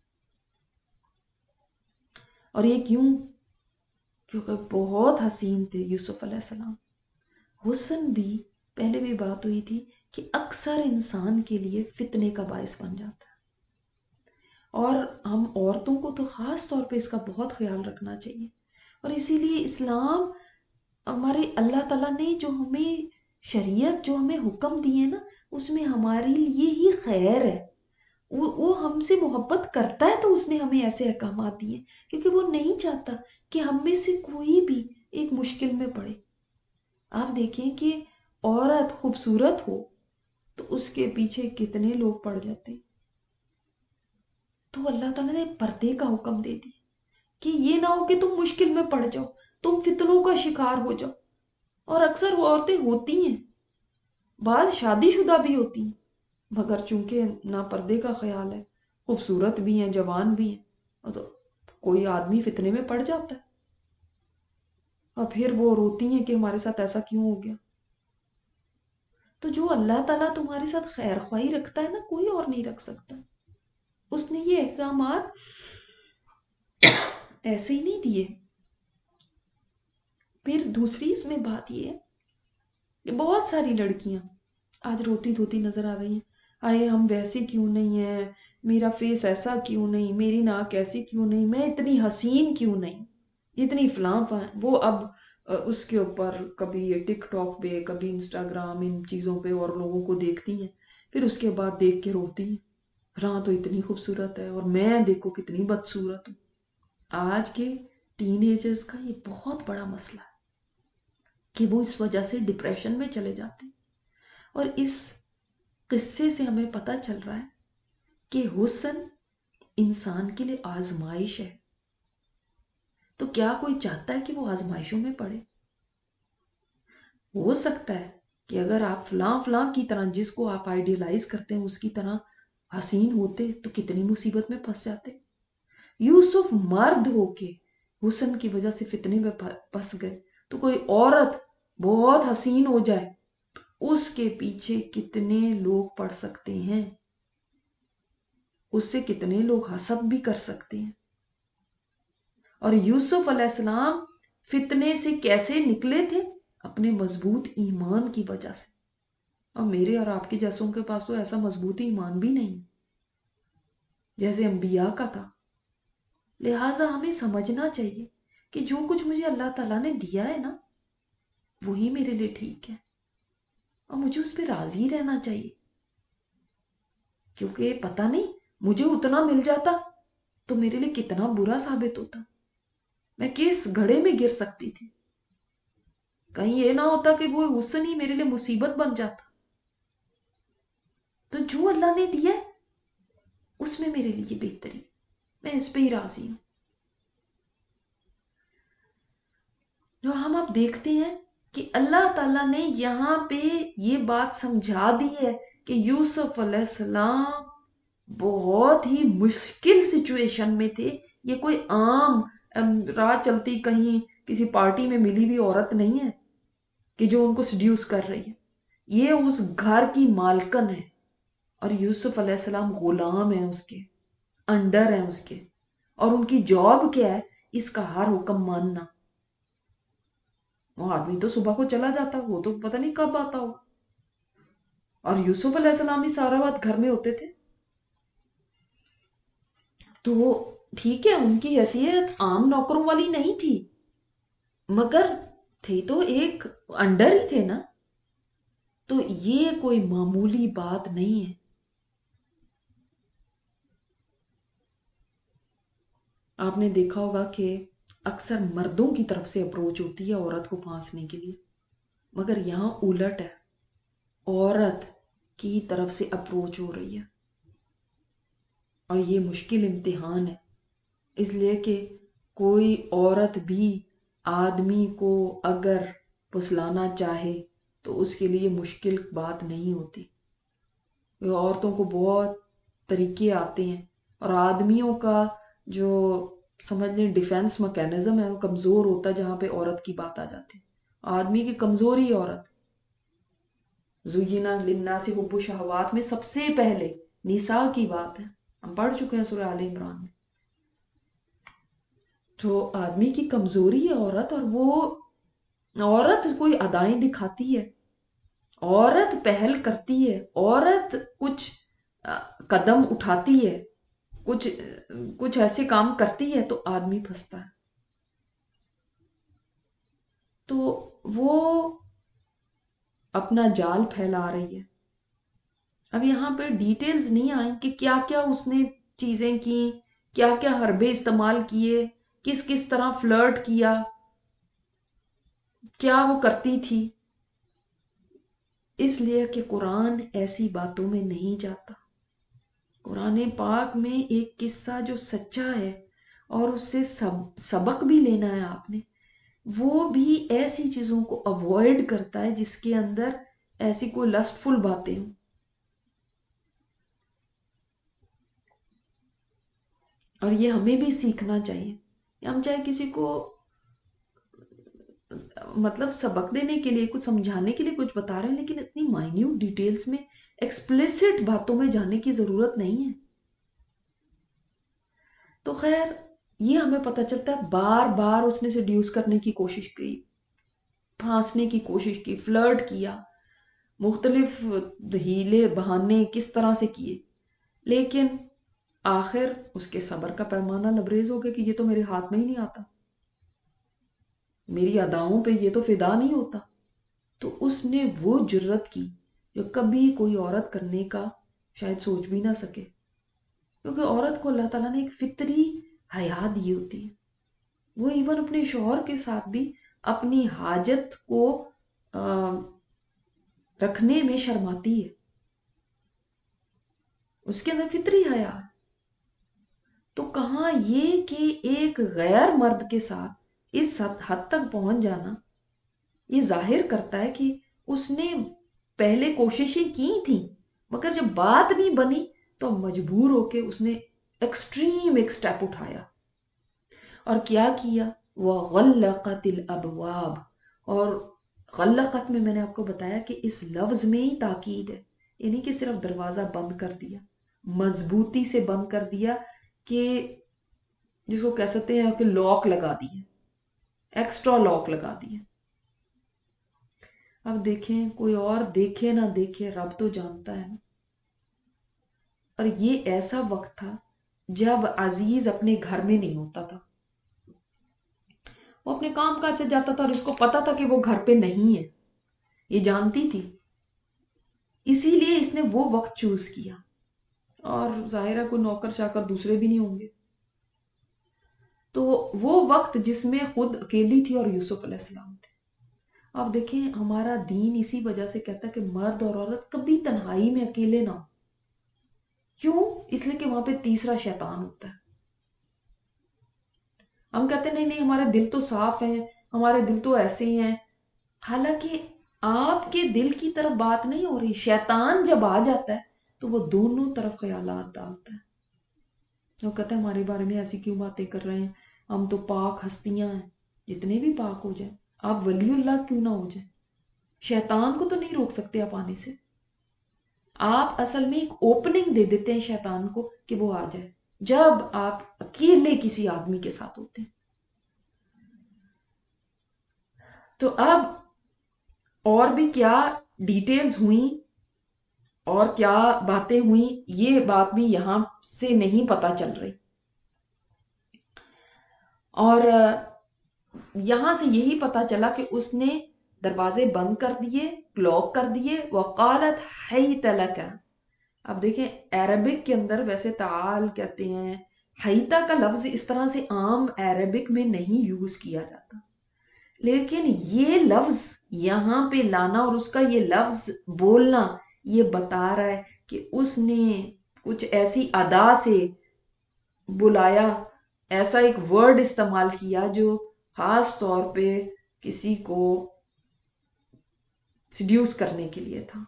اور یہ کیوں؟ کیونکہ بہت حسین تھے یوسف علیہ السلام. حسن بھی پہلے بھی بات ہوئی تھی کہ اکثر انسان کے لیے فتنے کا باعث بن جاتا ہے، اور ہم عورتوں کو تو خاص طور پہ اس کا بہت خیال رکھنا چاہیے. اور اسی لیے اسلام ہمارے اللہ تعالیٰ نے جو ہمیں شریعت جو ہمیں حکم دیے نا، اس میں ہمارے لیے ہی خیر ہے. وہ وہ ہم سے محبت کرتا ہے تو اس نے ہمیں ایسے احکامات دیے، کیونکہ وہ نہیں چاہتا کہ ہم میں سے کوئی بھی ایک مشکل میں پڑے۔ آپ دیکھیں کہ عورت خوبصورت ہو تو اس کے پیچھے کتنے لوگ پڑ جاتے ہیں، تو اللہ تعالیٰ نے پردے کا حکم دے دی کہ یہ نہ ہو کہ تم مشکل میں پڑ جاؤ، تم فتنوں کا شکار ہو جاؤ۔ اور اکثر وہ عورتیں ہوتی ہیں، بعض شادی شدہ بھی ہوتی ہیں، مگر چونکہ نہ پردے کا خیال ہے، خوبصورت بھی ہیں، جوان بھی ہیں، تو کوئی آدمی فتنے میں پڑ جاتا ہے اور پھر وہ روتی ہیں کہ ہمارے ساتھ ایسا کیوں ہو گیا۔ تو جو اللہ تعالیٰ تمہارے ساتھ خیر خواہی رکھتا ہے نا، کوئی اور نہیں رکھ سکتا۔ اس نے یہ احکامات ایسے ہی نہیں دیے۔ پھر دوسری اس میں بات یہ ہے کہ بہت ساری لڑکیاں آج روتی دھوتی نظر آ رہی ہیں، آئے ہم ویسے کیوں نہیں ہیں، میرا فیس ایسا کیوں نہیں، میری ناک ایسی کیوں نہیں، میں اتنی حسین کیوں نہیں، جتنی فلاں فلاں۔ وہ اب اس کے اوپر کبھی یہ ٹک ٹاک پہ، کبھی انسٹاگرام، ان چیزوں پہ اور لوگوں کو دیکھتی ہیں، پھر اس کے بعد دیکھ کے روتی ہیں، فلاں تو اتنی خوبصورت ہے اور میں دیکھو کتنی بدصورت ہوں۔ آج کے ٹین ایجرز کا یہ بہت بڑا مسئلہ ہے کہ وہ اس وجہ سے ڈپریشن میں چلے جاتے ہیں۔ اور اس قصے سے ہمیں پتہ چل رہا ہے کہ حسن انسان کے لیے آزمائش ہے، تو کیا کوئی چاہتا ہے کہ وہ آزمائشوں میں پڑے؟ ہو سکتا ہے کہ اگر آپ فلاں فلاں کی طرح، جس کو آپ آئیڈیلائز کرتے ہیں، اس کی طرح حسین ہوتے تو کتنی مصیبت میں پھنس جاتے۔ یوسف مرد ہو کے حسن کی وجہ سے فتنے میں پھنس گئے، تو کوئی عورت بہت حسین ہو جائے تو اس کے پیچھے کتنے لوگ پڑ سکتے ہیں، اس سے کتنے لوگ حسد بھی کر سکتے ہیں۔ اور یوسف علیہ السلام فتنے سے کیسے نکلے تھے؟ اپنے مضبوط ایمان کی وجہ سے۔ اور میرے اور آپ کے جیسوں کے پاس تو ایسا مضبوط ایمان بھی نہیں جیسے انبیاء کا تھا۔ لہٰذا ہمیں سمجھنا چاہیے کہ جو کچھ مجھے اللہ تعالیٰ نے دیا ہے نا، وہی میرے لیے ٹھیک ہے، اور مجھے اس پہ راضی رہنا چاہیے، کیونکہ پتہ نہیں مجھے اتنا مل جاتا تو میرے لیے کتنا برا ثابت ہوتا، میں کس گھڑے میں گر سکتی تھی، کہیں یہ نہ ہوتا کہ وہ حسن ہی میرے لیے مصیبت بن جاتا۔ تو جو اللہ نے دیا ہے اس میں میرے لیے بہتری، میں اس پہ ہی راضی ہوں۔ جو ہم اب دیکھتے ہیں کہ اللہ تعالیٰ نے یہاں پہ یہ بات سمجھا دی ہے کہ یوسف علیہ السلام بہت ہی مشکل سچویشن میں تھے۔ یہ کوئی عام راہ چلتی کہیں کسی پارٹی میں ملی بھی عورت نہیں ہے کہ جو ان کو سیڈیوس کر رہی ہے، یہ اس گھر کی مالکن ہے، اور یوسف علیہ السلام غلام ہیں، اس کے انڈر ہیں اس کے، اور ان کی جاب کیا ہے؟ اس کا ہر حکم ماننا۔ وہ آدمی تو صبح کو چلا جاتا، وہ تو پتہ نہیں کب آتا ہو، اور یوسف علیہ السلام ہی سارا وقت گھر میں ہوتے تھے۔ تو ٹھیک ہے، ان کی حیثیت عام نوکروں والی نہیں تھی، مگر تھے تو ایک انڈر ہی تھے نا، تو یہ کوئی معمولی بات نہیں ہے۔ آپ نے دیکھا ہوگا کہ اکثر مردوں کی طرف سے اپروچ ہوتی ہے عورت کو پھانسنے کے لیے، مگر یہاں الٹ ہے، عورت کی طرف سے اپروچ ہو رہی ہے، اور یہ مشکل امتحان ہے، اس لیے کہ کوئی عورت بھی آدمی کو اگر پھسلانا چاہے تو اس کے لیے مشکل بات نہیں ہوتی۔ عورتوں کو بہت طریقے آتے ہیں، اور آدمیوں کا جو سمجھ لیں ڈیفینس میکینزم ہے وہ کمزور ہوتا ہے جہاں پہ عورت کی بات آ جاتی ہے۔ آدمی کی کمزوری عورت۔ زینا للناس حب الشہوات میں سب سے پہلے نساء کی بات ہے، ہم پڑھ چکے ہیں سورہ آل عمران میں۔ تو آدمی کی کمزوری ہے عورت، اور وہ عورت کوئی ادائیں دکھاتی ہے، عورت پہل کرتی ہے، عورت کچھ قدم اٹھاتی ہے، کچھ کچھ ایسے کام کرتی ہے تو آدمی پھنستا ہے۔ تو وہ اپنا جال پھیلا رہی ہے، اب یہاں پہ ڈیٹیلز نہیں آئیں کہ کیا کیا اس نے چیزیں کی، کیا کیا حربے استعمال کیے، کس کس طرح فلرٹ کیا، کیا وہ کرتی تھی، اس لیے کہ قرآن ایسی باتوں میں نہیں جاتا. قرآن پاک میں ایک قصہ جو سچا ہے اور اس سے سب سبق بھی لینا ہے آپ نے، وہ بھی ایسی چیزوں کو اوائڈ کرتا ہے جس کے اندر ایسی کوئی لسٹ فل باتیں ہوں. اور یہ ہمیں بھی سیکھنا چاہیے. ہم چاہے کسی کو مطلب سبق دینے کے لیے، کچھ سمجھانے کے لیے کچھ بتا رہے ہیں، لیکن اتنی مائنیوٹ ڈیٹیلز میں، ایکسپلیسٹ باتوں میں جانے کی ضرورت نہیں ہے. تو خیر یہ ہمیں پتہ چلتا ہے بار بار اس نے سیڈیوس کرنے کی کوشش کی، پھانسنے کی کوشش کی، فلرٹ کیا، مختلف ہیلے بہانے کس طرح سے کیے، لیکن آخر اس کے صبر کا پیمانہ لبریز ہو گیا کہ یہ تو میرے ہاتھ میں ہی نہیں آتا، میری اداؤں پہ یہ تو فدا نہیں ہوتا. تو اس نے وہ جرت کی جو کبھی کوئی عورت کرنے کا شاید سوچ بھی نہ سکے، کیونکہ عورت کو اللہ تعالیٰ نے ایک فطری حیا دی ہوتی ہے. وہ ایون اپنے شوہر کے ساتھ بھی اپنی حاجت کو رکھنے میں شرماتی ہے، اس کے اندر فطری حیا ہے. تو کہاں یہ کہ ایک غیر مرد کے ساتھ اس حد تک پہنچ جانا یہ ظاہر کرتا ہے کہ اس نے پہلے کوششیں کی تھیں، مگر جب بات نہیں بنی تو مجبور ہو کے اس نے ایکسٹریم ایک سٹیپ اٹھایا. اور کیا کیا؟ وَغَلَّقَتِ الْأَبْوَابِ. اور غلقت میں میں نے آپ کو بتایا کہ اس لفظ میں ہی تاکید ہے، یعنی کہ صرف دروازہ بند کر دیا، مضبوطی سے بند کر دیا، کہ جس کو کہہ سکتے ہیں کہ لاک لگا دیے، ایکسٹرا لاک لگا دیے. اب دیکھیں کوئی اور دیکھے نہ دیکھے، رب تو جانتا ہے نا. اور یہ ایسا وقت تھا جب عزیز اپنے گھر میں نہیں ہوتا تھا، وہ اپنے کام کاج سے جاتا تھا اور اس کو پتا تھا کہ وہ گھر پہ نہیں ہے، یہ جانتی تھی، اسی لیے اس نے وہ وقت چوز کیا. اور ظاہر ہے کوئی نوکر چاکر دوسرے بھی نہیں ہوں گے، تو وہ وقت جس میں خود اکیلی تھی اور یوسف علیہ السلام تھے. آپ دیکھیں ہمارا دین اسی وجہ سے کہتا ہے کہ مرد اور عورت کبھی تنہائی میں اکیلے نہ ہو. کیوں؟ اس لیے کہ وہاں پہ تیسرا شیطان ہوتا ہے. ہم کہتے ہیں نہیں نہیں ہمارے دل تو صاف ہیں، ہمارے دل تو ایسے ہی ہیں، حالانکہ آپ کے دل کی طرف بات نہیں ہو رہی. شیطان جب آ جاتا ہے تو وہ دونوں طرف خیالات ڈالتا ہے. وہ کہتا ہے ہمارے بارے میں ایسی کیوں باتیں کر رہے ہیں، ہم تو پاک ہستیاں ہیں، جتنے بھی پاک ہو جائیں، آپ ولی اللہ کیوں نہ ہو جائیں، شیطان کو تو نہیں روک سکتے آپ آنے سے. آپ اصل میں ایک اوپننگ دے دیتے ہیں شیطان کو کہ وہ آ جائے جب آپ اکیلے کسی آدمی کے ساتھ ہوتے ہیں. تو اب اور بھی کیا ڈیٹیلز ہوئیں اور کیا باتیں ہوئیں یہ بات بھی یہاں سے نہیں پتا چل رہی. اور یہاں سے یہی پتا چلا کہ اس نے دروازے بند کر دیے، لاک کر دیے. وقالت حیت لک. اب دیکھیں عربک کے اندر ویسے تعال کہتے ہیں، حیتا کا لفظ اس طرح سے عام عربک میں نہیں یوز کیا جاتا، لیکن یہ لفظ یہاں پہ لانا اور اس کا یہ لفظ بولنا یہ بتا رہا ہے کہ اس نے کچھ ایسی ادا سے بلایا، ایسا ایک ورڈ استعمال کیا جو خاص طور پہ کسی کو سیڈیوس کرنے کے لیے تھا.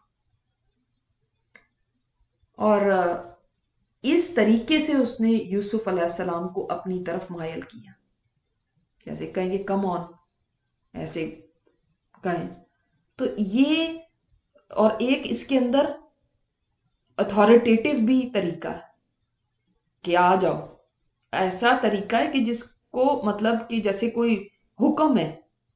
اور اس طریقے سے اس نے یوسف علیہ السلام کو اپنی طرف مائل کیا، جیسے کہیں گے کم آن، ایسے کہیں. تو یہ اور ایک اس کے اندر اتھارٹیٹو بھی طریقہ ہے کہ آ جاؤ، ایسا طریقہ ہے کہ جس کو مطلب کہ جیسے کوئی حکم ہے.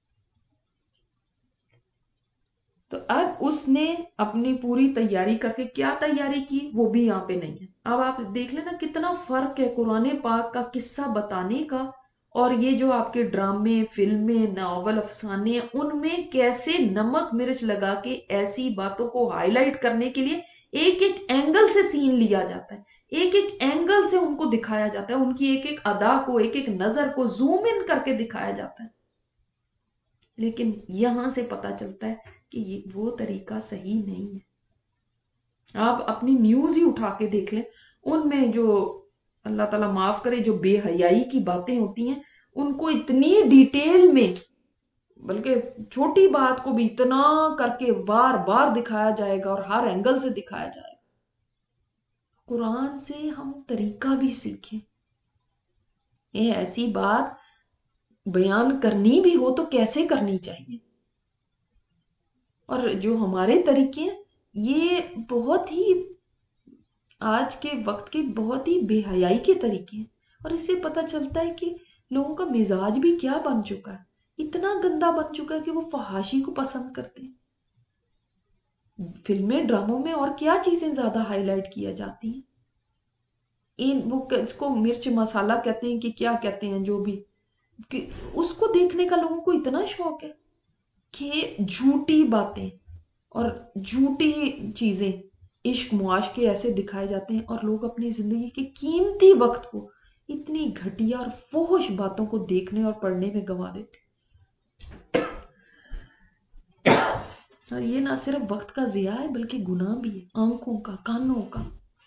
تو اب اس نے اپنی پوری تیاری کر کے، کیا تیاری کی وہ بھی یہاں پہ نہیں ہے. اب آپ دیکھ لینا کتنا فرق ہے قرآن پاک کا قصہ بتانے کا اور یہ جو آپ کے ڈرامے، فلمیں، ناول، افسانے ہیں، ان میں کیسے نمک مرچ لگا کے ایسی باتوں کو ہائی لائٹ کرنے کے لیے ایک ایک اینگل سے سین لیا جاتا ہے, ایک ایک اینگل سے ان کو دکھایا جاتا ہے, ان کی ایک ایک ادا کو, ایک ایک نظر کو زوم ان کر کے دکھایا جاتا ہے. لیکن یہاں سے پتا چلتا ہے کہ یہ وہ طریقہ صحیح نہیں ہے. آپ اپنی نیوز ہی اٹھا کے دیکھ لیں, ان میں جو اللہ تعالیٰ معاف کرے جو بے حیائی کی باتیں ہوتی ہیں, ان کو اتنی ڈیٹیل میں, بلکہ چھوٹی بات کو بھی اتنا کر کے بار بار دکھایا جائے گا اور ہر اینگل سے دکھایا جائے گا. قرآن سے ہم طریقہ بھی سیکھیں. یہ ایسی بات بیان کرنی بھی ہو تو کیسے کرنی چاہیے. اور جو ہمارے طریقے ہیں یہ بہت ہی آج کے وقت کے بہت ہی بے حیائی کے طریقے ہیں, اور اس سے پتہ چلتا ہے کہ لوگوں کا مزاج بھی کیا بن چکا ہے, اتنا گندا بن چکا ہے کہ وہ فحاشی کو پسند کرتے ہیں. فلمیں ڈراموں میں اور کیا چیزیں زیادہ ہائی لائٹ کیا جاتی ہیں, ان وہ اس کو مرچ مسالہ کہتے ہیں کہ کیا کہتے ہیں, جو بھی کہ اس کو دیکھنے کا لوگوں کو اتنا شوق ہے کہ جھوٹی باتیں اور جھوٹی چیزیں, عشق معاشقے ایسے دکھائے جاتے ہیں, اور لوگ اپنی زندگی کے قیمتی وقت کو اتنی گھٹیا اور فحش باتوں کو دیکھنے اور پڑھنے میں گنوا دیتے. اور یہ نہ صرف وقت کا ضیاع ہے بلکہ گناہ بھی ہے, آنکھوں کا, کانوں کا.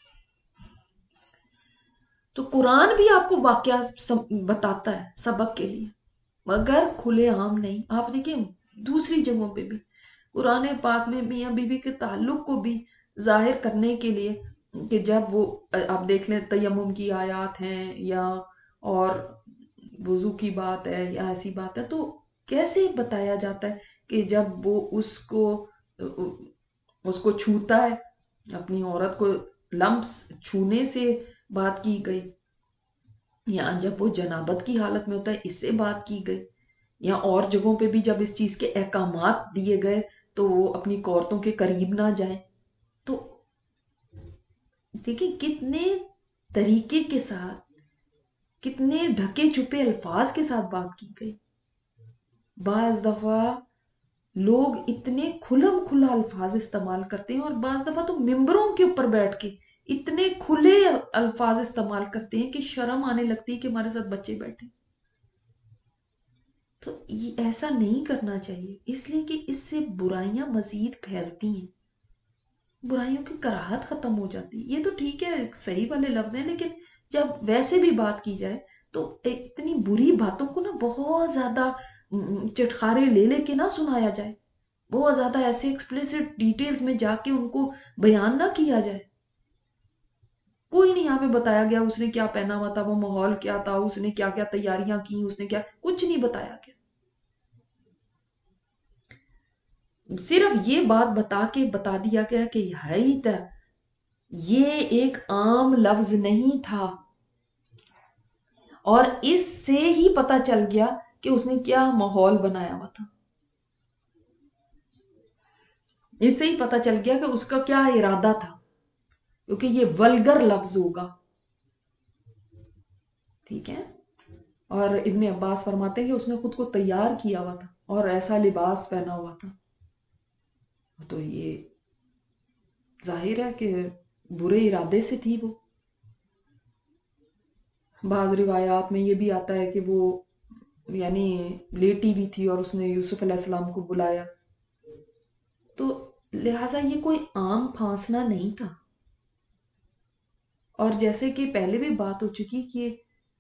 تو قرآن بھی آپ کو واقعہ بتاتا ہے سبق کے لیے, مگر کھلے عام نہیں. آپ دیکھیں دوسری جگہوں پہ بھی قرآن پاک میں میاں بیوی کے تعلق کو بھی ظاہر کرنے کے لیے, کہ جب وہ آپ دیکھ لیں تیمم کی آیات ہیں یا اور وضو کی بات ہے یا ایسی بات ہے, تو کیسے بتایا جاتا ہے کہ جب وہ اس کو اس کو چھوتا ہے, اپنی عورت کو لمس چھونے سے بات کی گئی, یا جب وہ جنابت کی حالت میں ہوتا ہے اس سے بات کی گئی, یا اور جگہوں پہ بھی جب اس چیز کے احکامات دیے گئے تو وہ اپنی عورتوں کے قریب نہ جائیں. تو دیکھیں کتنے طریقے کے ساتھ, کتنے ڈھکے چھپے الفاظ کے ساتھ بات کی گئی. بعض دفعہ لوگ اتنے کھلم کھلا الفاظ استعمال کرتے ہیں, اور بعض دفعہ تو ممبروں کے اوپر بیٹھ کے اتنے کھلے الفاظ استعمال کرتے ہیں کہ شرم آنے لگتی ہے کہ ہمارے ساتھ بچے بیٹھے. تو یہ ایسا نہیں کرنا چاہیے, اس لیے کہ اس سے برائیاں مزید پھیلتی ہیں, برائیوں کی کراہت ختم ہو جاتی. یہ تو ٹھیک ہے صحیح والے لفظ ہیں, لیکن جب ویسے بھی بات کی جائے تو اتنی بری باتوں کو نا بہت زیادہ چٹخارے لے لے کے نہ سنایا جائے, بہت زیادہ ایسے ایکسپلیسٹ ڈیٹیلز میں جا کے ان کو بیان نہ کیا جائے. کوئی نہیں یہاں پہ بتایا گیا اس نے کیا پہنا ہوا تھا, وہ ماحول کیا تھا, اس نے کیا کیا تیاریاں کی, اس نے کیا, کچھ نہیں بتایا گیا. صرف یہ بات بتا کے بتا دیا گیا کہ ہائی تا یہ ایک عام لفظ نہیں تھا, اور اس سے ہی پتا چل گیا کہ اس نے کیا ماحول بنایا ہوا تھا, اس سے ہی پتا چل گیا کہ اس کا کیا ارادہ تھا, کیونکہ یہ ولگر لفظ ہوگا. ٹھیک ہے. اور ابن عباس فرماتے ہیں کہ اس نے خود کو تیار کیا ہوا تھا اور ایسا لباس پہنا ہوا تھا. تو یہ ظاہر ہے کہ برے ارادے سے تھی وہ. بعض روایات میں یہ بھی آتا ہے کہ وہ یعنی لیٹی بھی تھی اور اس نے یوسف علیہ السلام کو بلایا, تو لہٰذا یہ کوئی عام پھانسنا نہیں تھا. اور جیسے کہ پہلے بھی بات ہو چکی کہ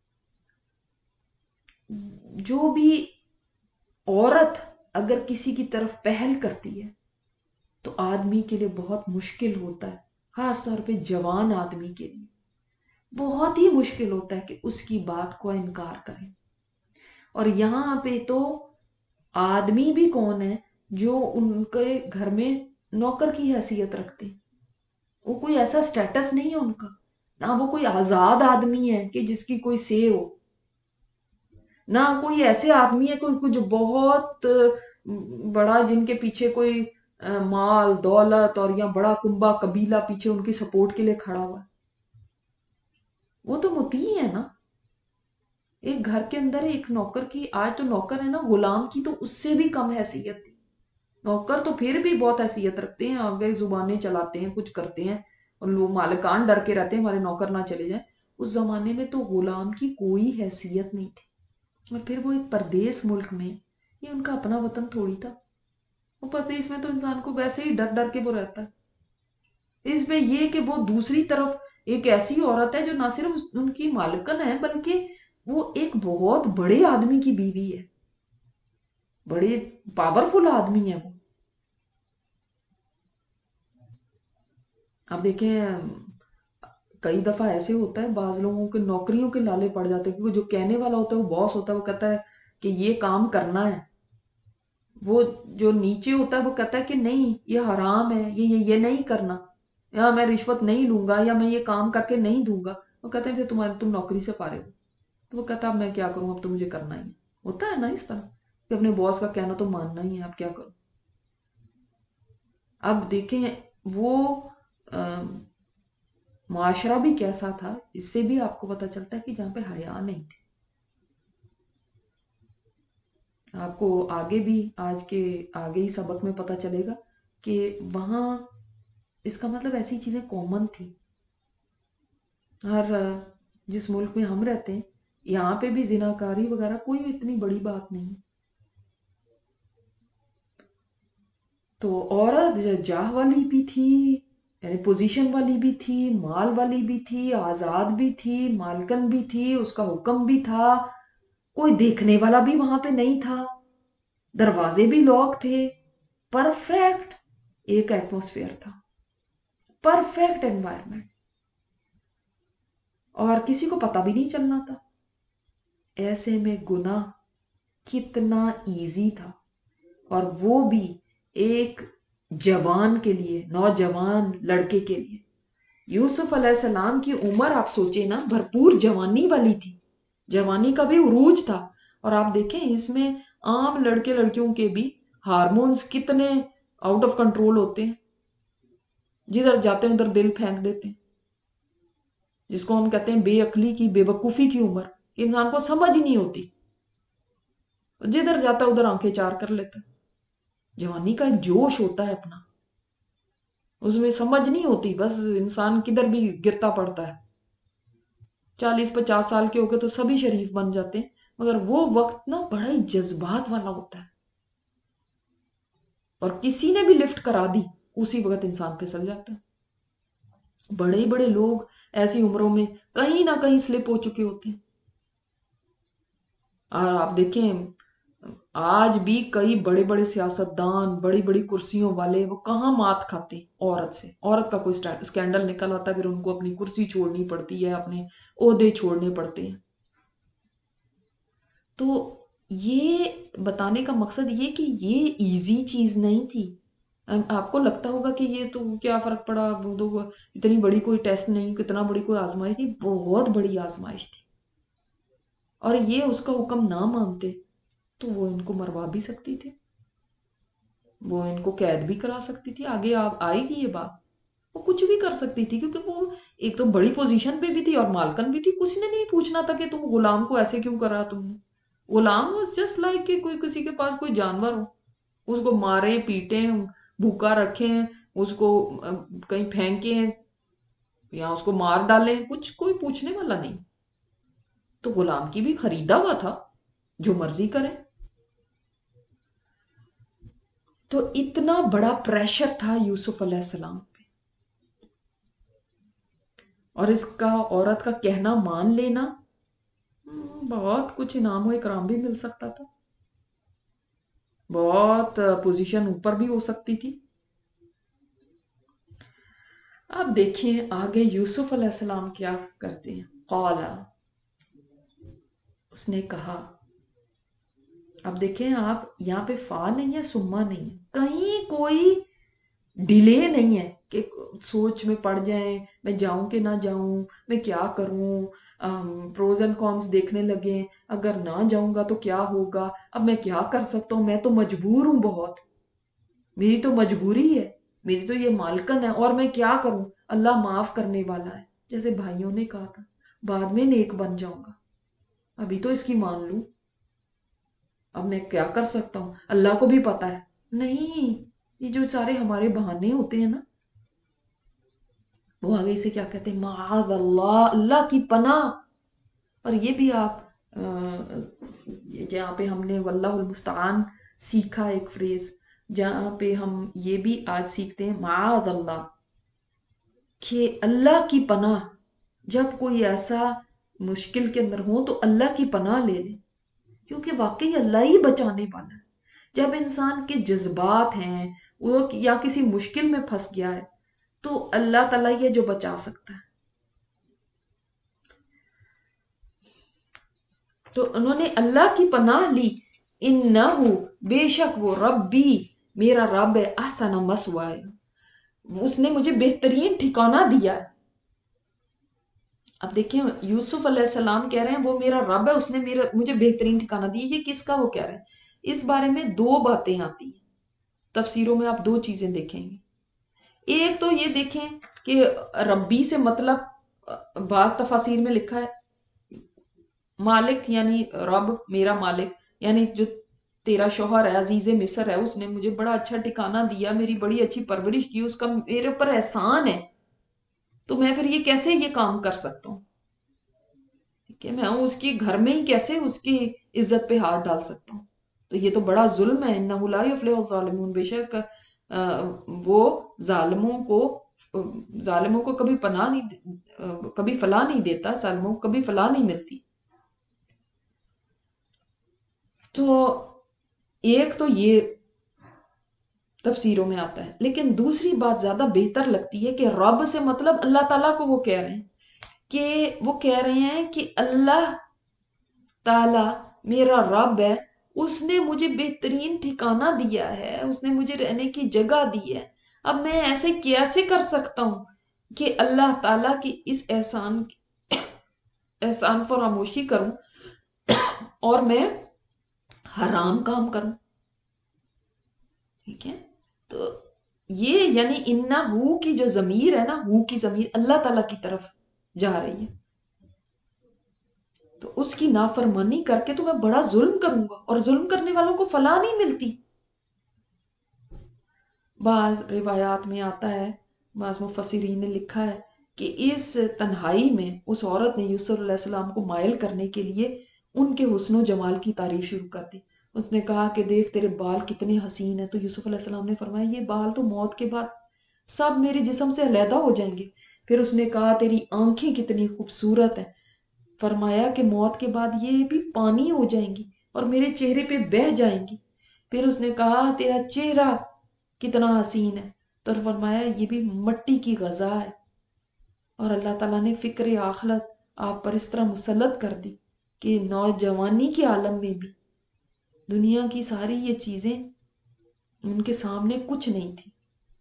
جو بھی عورت اگر کسی کی طرف پہل کرتی ہے تو آدمی کے لیے بہت مشکل ہوتا ہے, خاص طور پہ جوان آدمی کے لیے بہت ہی مشکل ہوتا ہے کہ اس کی بات کو انکار کرے. اور یہاں پہ تو آدمی بھی کون ہے جو ان کے گھر میں نوکر کی حیثیت رکھتے ہیں, وہ کوئی ایسا سٹیٹس نہیں ہے ان کا, نہ وہ کوئی آزاد آدمی ہے کہ جس کی کوئی سے ہو, نہ کوئی ایسے آدمی ہے کوئی جو بہت بڑا جن کے پیچھے کوئی مال دولت اور یا بڑا کنبا قبیلہ پیچھے ان کی سپورٹ کے لیے کھڑا ہوا ہے. وہ تو مطیع ہے نا. ایک گھر کے اندر ایک نوکر کی, آج تو نوکر ہے نا, غلام کی تو اس سے بھی کم حیثیت تھی. نوکر تو پھر بھی بہت حیثیت رکھتے ہیں، آگے زبانیں چلاتے ہیں، کچھ کرتے ہیں، اور لوگ مالکان ڈر کے رہتے ہیں ہمارے نوکر نہ چلے جائیں۔ اس زمانے میں تو غلام کی کوئی حیثیت نہیں تھی، اور پھر وہ ایک پردیس ملک میں، یہ ان کا اپنا وطن تھوڑی تھا۔ وہ پردیس میں تو انسان کو ویسے ہی ڈر ڈر کے وہ رہتا ہے، اس میں یہ کہ وہ دوسری طرف ایک ایسی عورت ہے جو نہ صرف ان کی مالکن ہے بلکہ وہ ایک بہت بڑے آدمی کی بیوی ہے، بڑے پاورفل آدمی ہے وہ۔ اب دیکھیں کئی دفعہ ایسے ہوتا ہے بعض لوگوں کے نوکریوں کے لالے پڑ جاتے ہیں، کیونکہ جو کہنے والا ہوتا ہے وہ باس ہوتا ہے، وہ کہتا ہے کہ یہ کام کرنا ہے، وہ جو نیچے ہوتا ہے وہ کہتا ہے کہ نہیں یہ حرام ہے، یہ یہ یہ نہیں کرنا، یا میں رشوت نہیں لوں گا، یا میں یہ کام کر کے نہیں دوں گا۔ وہ کہتے ہیں پھر تمہارے تم نوکری سے فارغ ہو، تو وہ کہتا اب میں کیا کروں، اب تو مجھے کرنا ہی ہے۔ ہوتا ہے نا اس طرح کہ اپنے باس کا کہنا تو ماننا ہی ہے، اب کیا کروں۔ اب دیکھیں وہ معاشرہ بھی کیسا تھا، اس سے بھی آپ کو پتا چلتا ہے کہ جہاں پہ حیا نہیں تھی۔ آپ کو آگے بھی آج کے آگے ہی سبق میں پتا چلے گا کہ وہاں اس کا مطلب ایسی چیزیں کامن تھی۔ ہر جس ملک میں ہم رہتے ہیں یہاں پہ بھی زناکاری وغیرہ کوئی اتنی بڑی بات نہیں، تو عورت جاہ والی بھی تھی، یعنی پوزیشن والی بھی تھی، مال والی بھی تھی، آزاد بھی تھی، مالکن بھی تھی، اس کا حکم بھی تھا، کوئی دیکھنے والا بھی وہاں پہ نہیں تھا، دروازے بھی لاک تھے، پرفیکٹ ایک ایٹموسفیئر تھا، پرفیکٹ انوائرمنٹ، اور کسی کو پتا بھی نہیں چلنا تھا۔ ایسے میں گناہ کتنا ایزی تھا، اور وہ بھی ایک جوان کے لیے، نوجوان لڑکے کے لیے۔ یوسف علیہ السلام کی عمر آپ سوچے نا بھرپور جوانی والی تھی، جوانی کا بھی عروج تھا، اور آپ دیکھیں اس میں عام لڑکے لڑکیوں کے بھی ہارمونز کتنے آؤٹ آف کنٹرول ہوتے ہیں، جدھر جاتے ہیں ادھر دل پھینک دیتے ہیں، جس کو ہم کہتے ہیں بے عقلی کی، بے وقوفی کی عمر، کہ انسان کو سمجھ ہی نہیں ہوتی، جدھر جاتا ادھر آنکھیں چار کر لیتا۔ جوانی کا ایک جوش ہوتا ہے اپنا، اس میں سمجھ نہیں ہوتی، بس انسان کدھر بھی گرتا پڑتا ہے۔ چالیس پچاس سال کے ہو گئے تو سبھی شریف بن جاتے ہیں، مگر وہ وقت نا بڑا ہی جذبات والا ہوتا ہے، اور کسی نے بھی لفٹ کرا دی اسی وقت انسان پھسل جاتا ہے۔ بڑے بڑے لوگ ایسی عمروں میں کہیں نہ کہیں سلپ ہو چکے ہوتے ہیں، اور آپ دیکھیں آج بھی کئی بڑے بڑے سیاستدان، بڑی بڑی کرسیوں والے، وہ کہاں مات کھاتے ہیں عورت سے، عورت کا کوئی اسکینڈل نکل آتا ہے پھر ان کو اپنی کرسی چھوڑنی پڑتی ہے، اپنے عہدے چھوڑنے پڑتے ہیں۔ تو یہ بتانے کا مقصد یہ کہ یہ ایزی چیز نہیں تھی۔ آپ کو لگتا ہوگا کہ یہ تو کیا فرق پڑا، وہ تو اتنی بڑی کوئی ٹیسٹ نہیں، کتنا بڑی کوئی آزمائش نہیں، بہت بڑی آزمائش تھی، اور یہ اس کا حکم نہ مانتے تو وہ ان کو مروا بھی سکتی تھی، وہ ان کو قید بھی کرا سکتی تھی، آگے آپ آئے گی یہ بات، وہ کچھ بھی کر سکتی تھی، کیونکہ وہ ایک تو بڑی پوزیشن پہ بھی تھی اور مالکن بھی تھی۔ کسی نے نہیں پوچھنا تھا کہ تم غلام کو ایسے کیوں کرا تم نے۔ غلام واز جسٹ لائک کہ کوئی کسی کے پاس کوئی جانور ہو، اس کو مارے پیٹیں، بھوکا رکھیں، اس کو کہیں پھینکیں یا اس کو مار ڈالیں، کچھ کوئی پوچھنے والا نہیں۔ تو غلام کی بھی خریدا ہوا تھا، جو مرضی کرے۔ تو اتنا بڑا پریشر تھا یوسف علیہ السلام پہ، اور اس کا عورت کا کہنا مان لینا، بہت کچھ انعام و اکرام بھی مل سکتا تھا، بہت پوزیشن اوپر بھی ہو سکتی تھی۔ اب دیکھیں آگے یوسف علیہ السلام کیا کرتے ہیں۔ قال، اس نے کہا، اب دیکھیں آپ یہاں پہ فا نہیں ہے، سما نہیں ہے، کہیں کوئی ڈیلے نہیں ہے کہ سوچ میں پڑ جائیں میں جاؤں کہ نہ جاؤں، میں کیا کروں، پروز اینڈ کونس دیکھنے لگے، اگر نہ جاؤں گا تو کیا ہوگا، اب میں کیا کر سکتا ہوں، میں تو مجبور ہوں، بہت میری تو مجبوری ہے، میری تو یہ مالکن ہے، اور میں کیا کروں، اللہ معاف کرنے والا ہے، جیسے بھائیوں نے کہا تھا بعد میں نیک بن جاؤں گا، ابھی تو اس کی مان لوں، اب میں کیا کر سکتا ہوں، اللہ کو بھی پتا ہے نہیں، یہ جو سارے ہمارے بہانے ہوتے ہیں نا، وہ آگے سے کیا کہتے ہیں، معاذ اللہ، اللہ کی پناہ. اور یہ بھی آپ جہاں پہ ہم نے واللہ المستعان سیکھا ایک فریز، جہاں پہ ہم یہ بھی آج سیکھتے ہیں معاذ اللہ، کہ اللہ کی پناہ. جب کوئی ایسا مشکل کے اندر ہو تو اللہ کی پناہ لے لیں، کیونکہ واقعی اللہ ہی بچانے والا ہے. جب انسان کے جذبات ہیں وہ یا کسی مشکل میں پھنس گیا ہے تو اللہ تعالیٰ یہ جو بچا سکتا ہے. تو انہوں نے اللہ کی پناہ لی. انہو، بے شک وہ، ربی، میرا رب ہے، احسن مثوائے، اس نے مجھے بہترین ٹھکانہ دیا ہے. اب دیکھیں یوسف علیہ السلام کہہ رہے ہیں وہ میرا رب ہے، اس نے میرا مجھے بہترین ٹھکانہ دیا. یہ کس کا وہ کہہ رہے ہیں؟ اس بارے میں دو باتیں آتی ہیں تفسیروں میں، آپ دو چیزیں دیکھیں گے. ایک تو یہ دیکھیں کہ ربی سے مطلب بعض تفاسیر میں لکھا ہے مالک، یعنی رب میرا مالک، یعنی جو تیرا شوہر ہے عزیز مصر ہے، اس نے مجھے بڑا اچھا ٹھکانہ دیا، میری بڑی اچھی پرورش کی، اس کا میرے اوپر احسان ہے، تو میں پھر یہ کیسے یہ کام کر سکتا ہوں کہ میں اس کے گھر میں ہی کیسے اس کی عزت پہ ہاتھ ڈال سکتا ہوں. تو یہ تو بڑا ظلم ہے. انہ لا یفلح الظالمون، بے شک وہ ظالموں کو ظالموں کو کبھی پناہ نہیں، کبھی فلاح نہیں دیتا، ظالموں کو کبھی فلاح نہیں ملتی. تو ایک تو یہ تفسیروں میں آتا ہے، لیکن دوسری بات زیادہ بہتر لگتی ہے کہ رب سے مطلب اللہ تعالیٰ کو وہ کہہ رہے ہیں، کہ وہ کہہ رہے ہیں کہ اللہ تعالی میرا رب ہے، اس نے مجھے بہترین ٹھکانہ دیا ہے، اس نے مجھے رہنے کی جگہ دی ہے. اب میں ایسے کیسے کر سکتا ہوں کہ اللہ تعالیٰ کی اس احسان احسان فراموشی کروں اور میں حرام کام کروں. ٹھیک ہے، تو یہ یعنی انہ ہو کی جو ضمیر ہے نا، ہو کی ضمیر اللہ تعالیٰ کی طرف جا رہی ہے. تو اس کی نافرمانی کر کے تو میں بڑا ظلم کروں گا، اور ظلم کرنے والوں کو فلاح نہیں ملتی. بعض روایات میں آتا ہے، بعض مفسرین نے لکھا ہے کہ اس تنہائی میں اس عورت نے یوسف علیہ السلام کو مائل کرنے کے لیے ان کے حسن و جمال کی تعریف شروع کر دی. اس نے کہا کہ دیکھ تیرے بال کتنے حسین ہیں. تو یوسف علیہ السلام نے فرمایا یہ بال تو موت کے بعد سب میرے جسم سے علیحدہ ہو جائیں گے. پھر اس نے کہا تیری آنکھیں کتنی خوبصورت ہیں. فرمایا کہ موت کے بعد یہ بھی پانی ہو جائیں گی اور میرے چہرے پہ بہہ جائیں گی. پھر اس نے کہا تیرا چہرہ کتنا حسین ہے، تو فرمایا یہ بھی مٹی کی غذا ہے. اور اللہ تعالیٰ نے فکر آخرت آپ پر اس طرح مسلط کر دی کہ نوجوانی کے عالم میں بھی دنیا کی ساری یہ چیزیں ان کے سامنے کچھ نہیں تھی.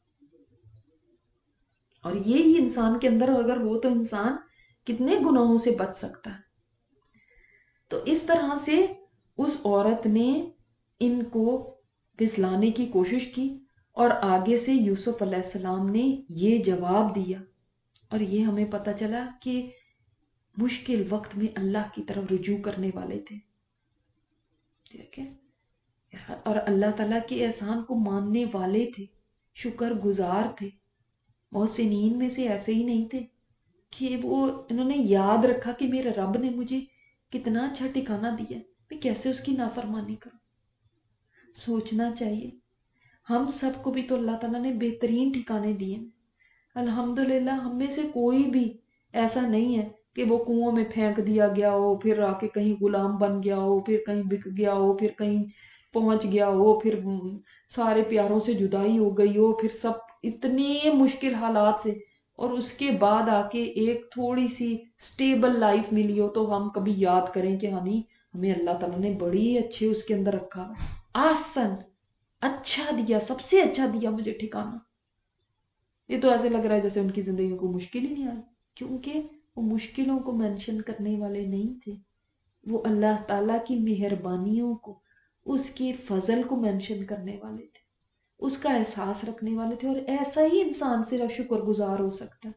اور یہی انسان کے اندر اگر ہو تو انسان کتنے گناہوں سے بچ سکتا ہے. تو اس طرح سے اس عورت نے ان کو پھسلانے کی کوشش کی، اور آگے سے یوسف علیہ السلام نے یہ جواب دیا. اور یہ ہمیں پتہ چلا کہ مشکل وقت میں اللہ کی طرف رجوع کرنے والے تھے. ٹھیک ہے، اور اللہ تعالیٰ کے احسان کو ماننے والے تھے، شکر گزار تھے. محسنین میں سے ایسے ہی نہیں تھے کہ وہ انہوں نے یاد رکھا کہ میرے رب نے مجھے کتنا اچھا ٹھکانہ دیا، میں کیسے اس کی نافرمانی کروں. سوچنا چاہیے. ہم سب کو بھی تو اللہ تعالیٰ نے بہترین ٹھکانے دیے. الحمدللہ ہم میں سے کوئی بھی ایسا نہیں ہے کہ وہ کنویں میں پھینک دیا گیا ہو، پھر آ کے کہیں غلام بن گیا ہو، پھر کہیں بک گیا ہو، پھر کہیں پہنچ گیا ہو، پھر سارے پیاروں سے جدائی ہو گئی ہو، پھر سب اتنے مشکل حالات سے، اور اس کے بعد آ کے ایک تھوڑی سی سٹیبل لائف ملی ہو تو ہم کبھی یاد کریں کہ ہمیں ہمیں اللہ تعالیٰ نے بڑی اچھے اس کے اندر رکھا، آسن اچھا دیا، سب سے اچھا دیا مجھے ٹھکانہ. یہ تو ایسے لگ رہا ہے جیسے ان کی زندگی کو مشکل ہی نہیں آئی، کیونکہ وہ مشکلوں کو مینشن کرنے والے نہیں تھے، وہ اللہ تعالیٰ کی مہربانیوں کو، اس کے فضل کو مینشن کرنے والے تھے، اس کا احساس رکھنے والے تھے. اور ایسا ہی انسان صرف شکر گزار ہو سکتا ہے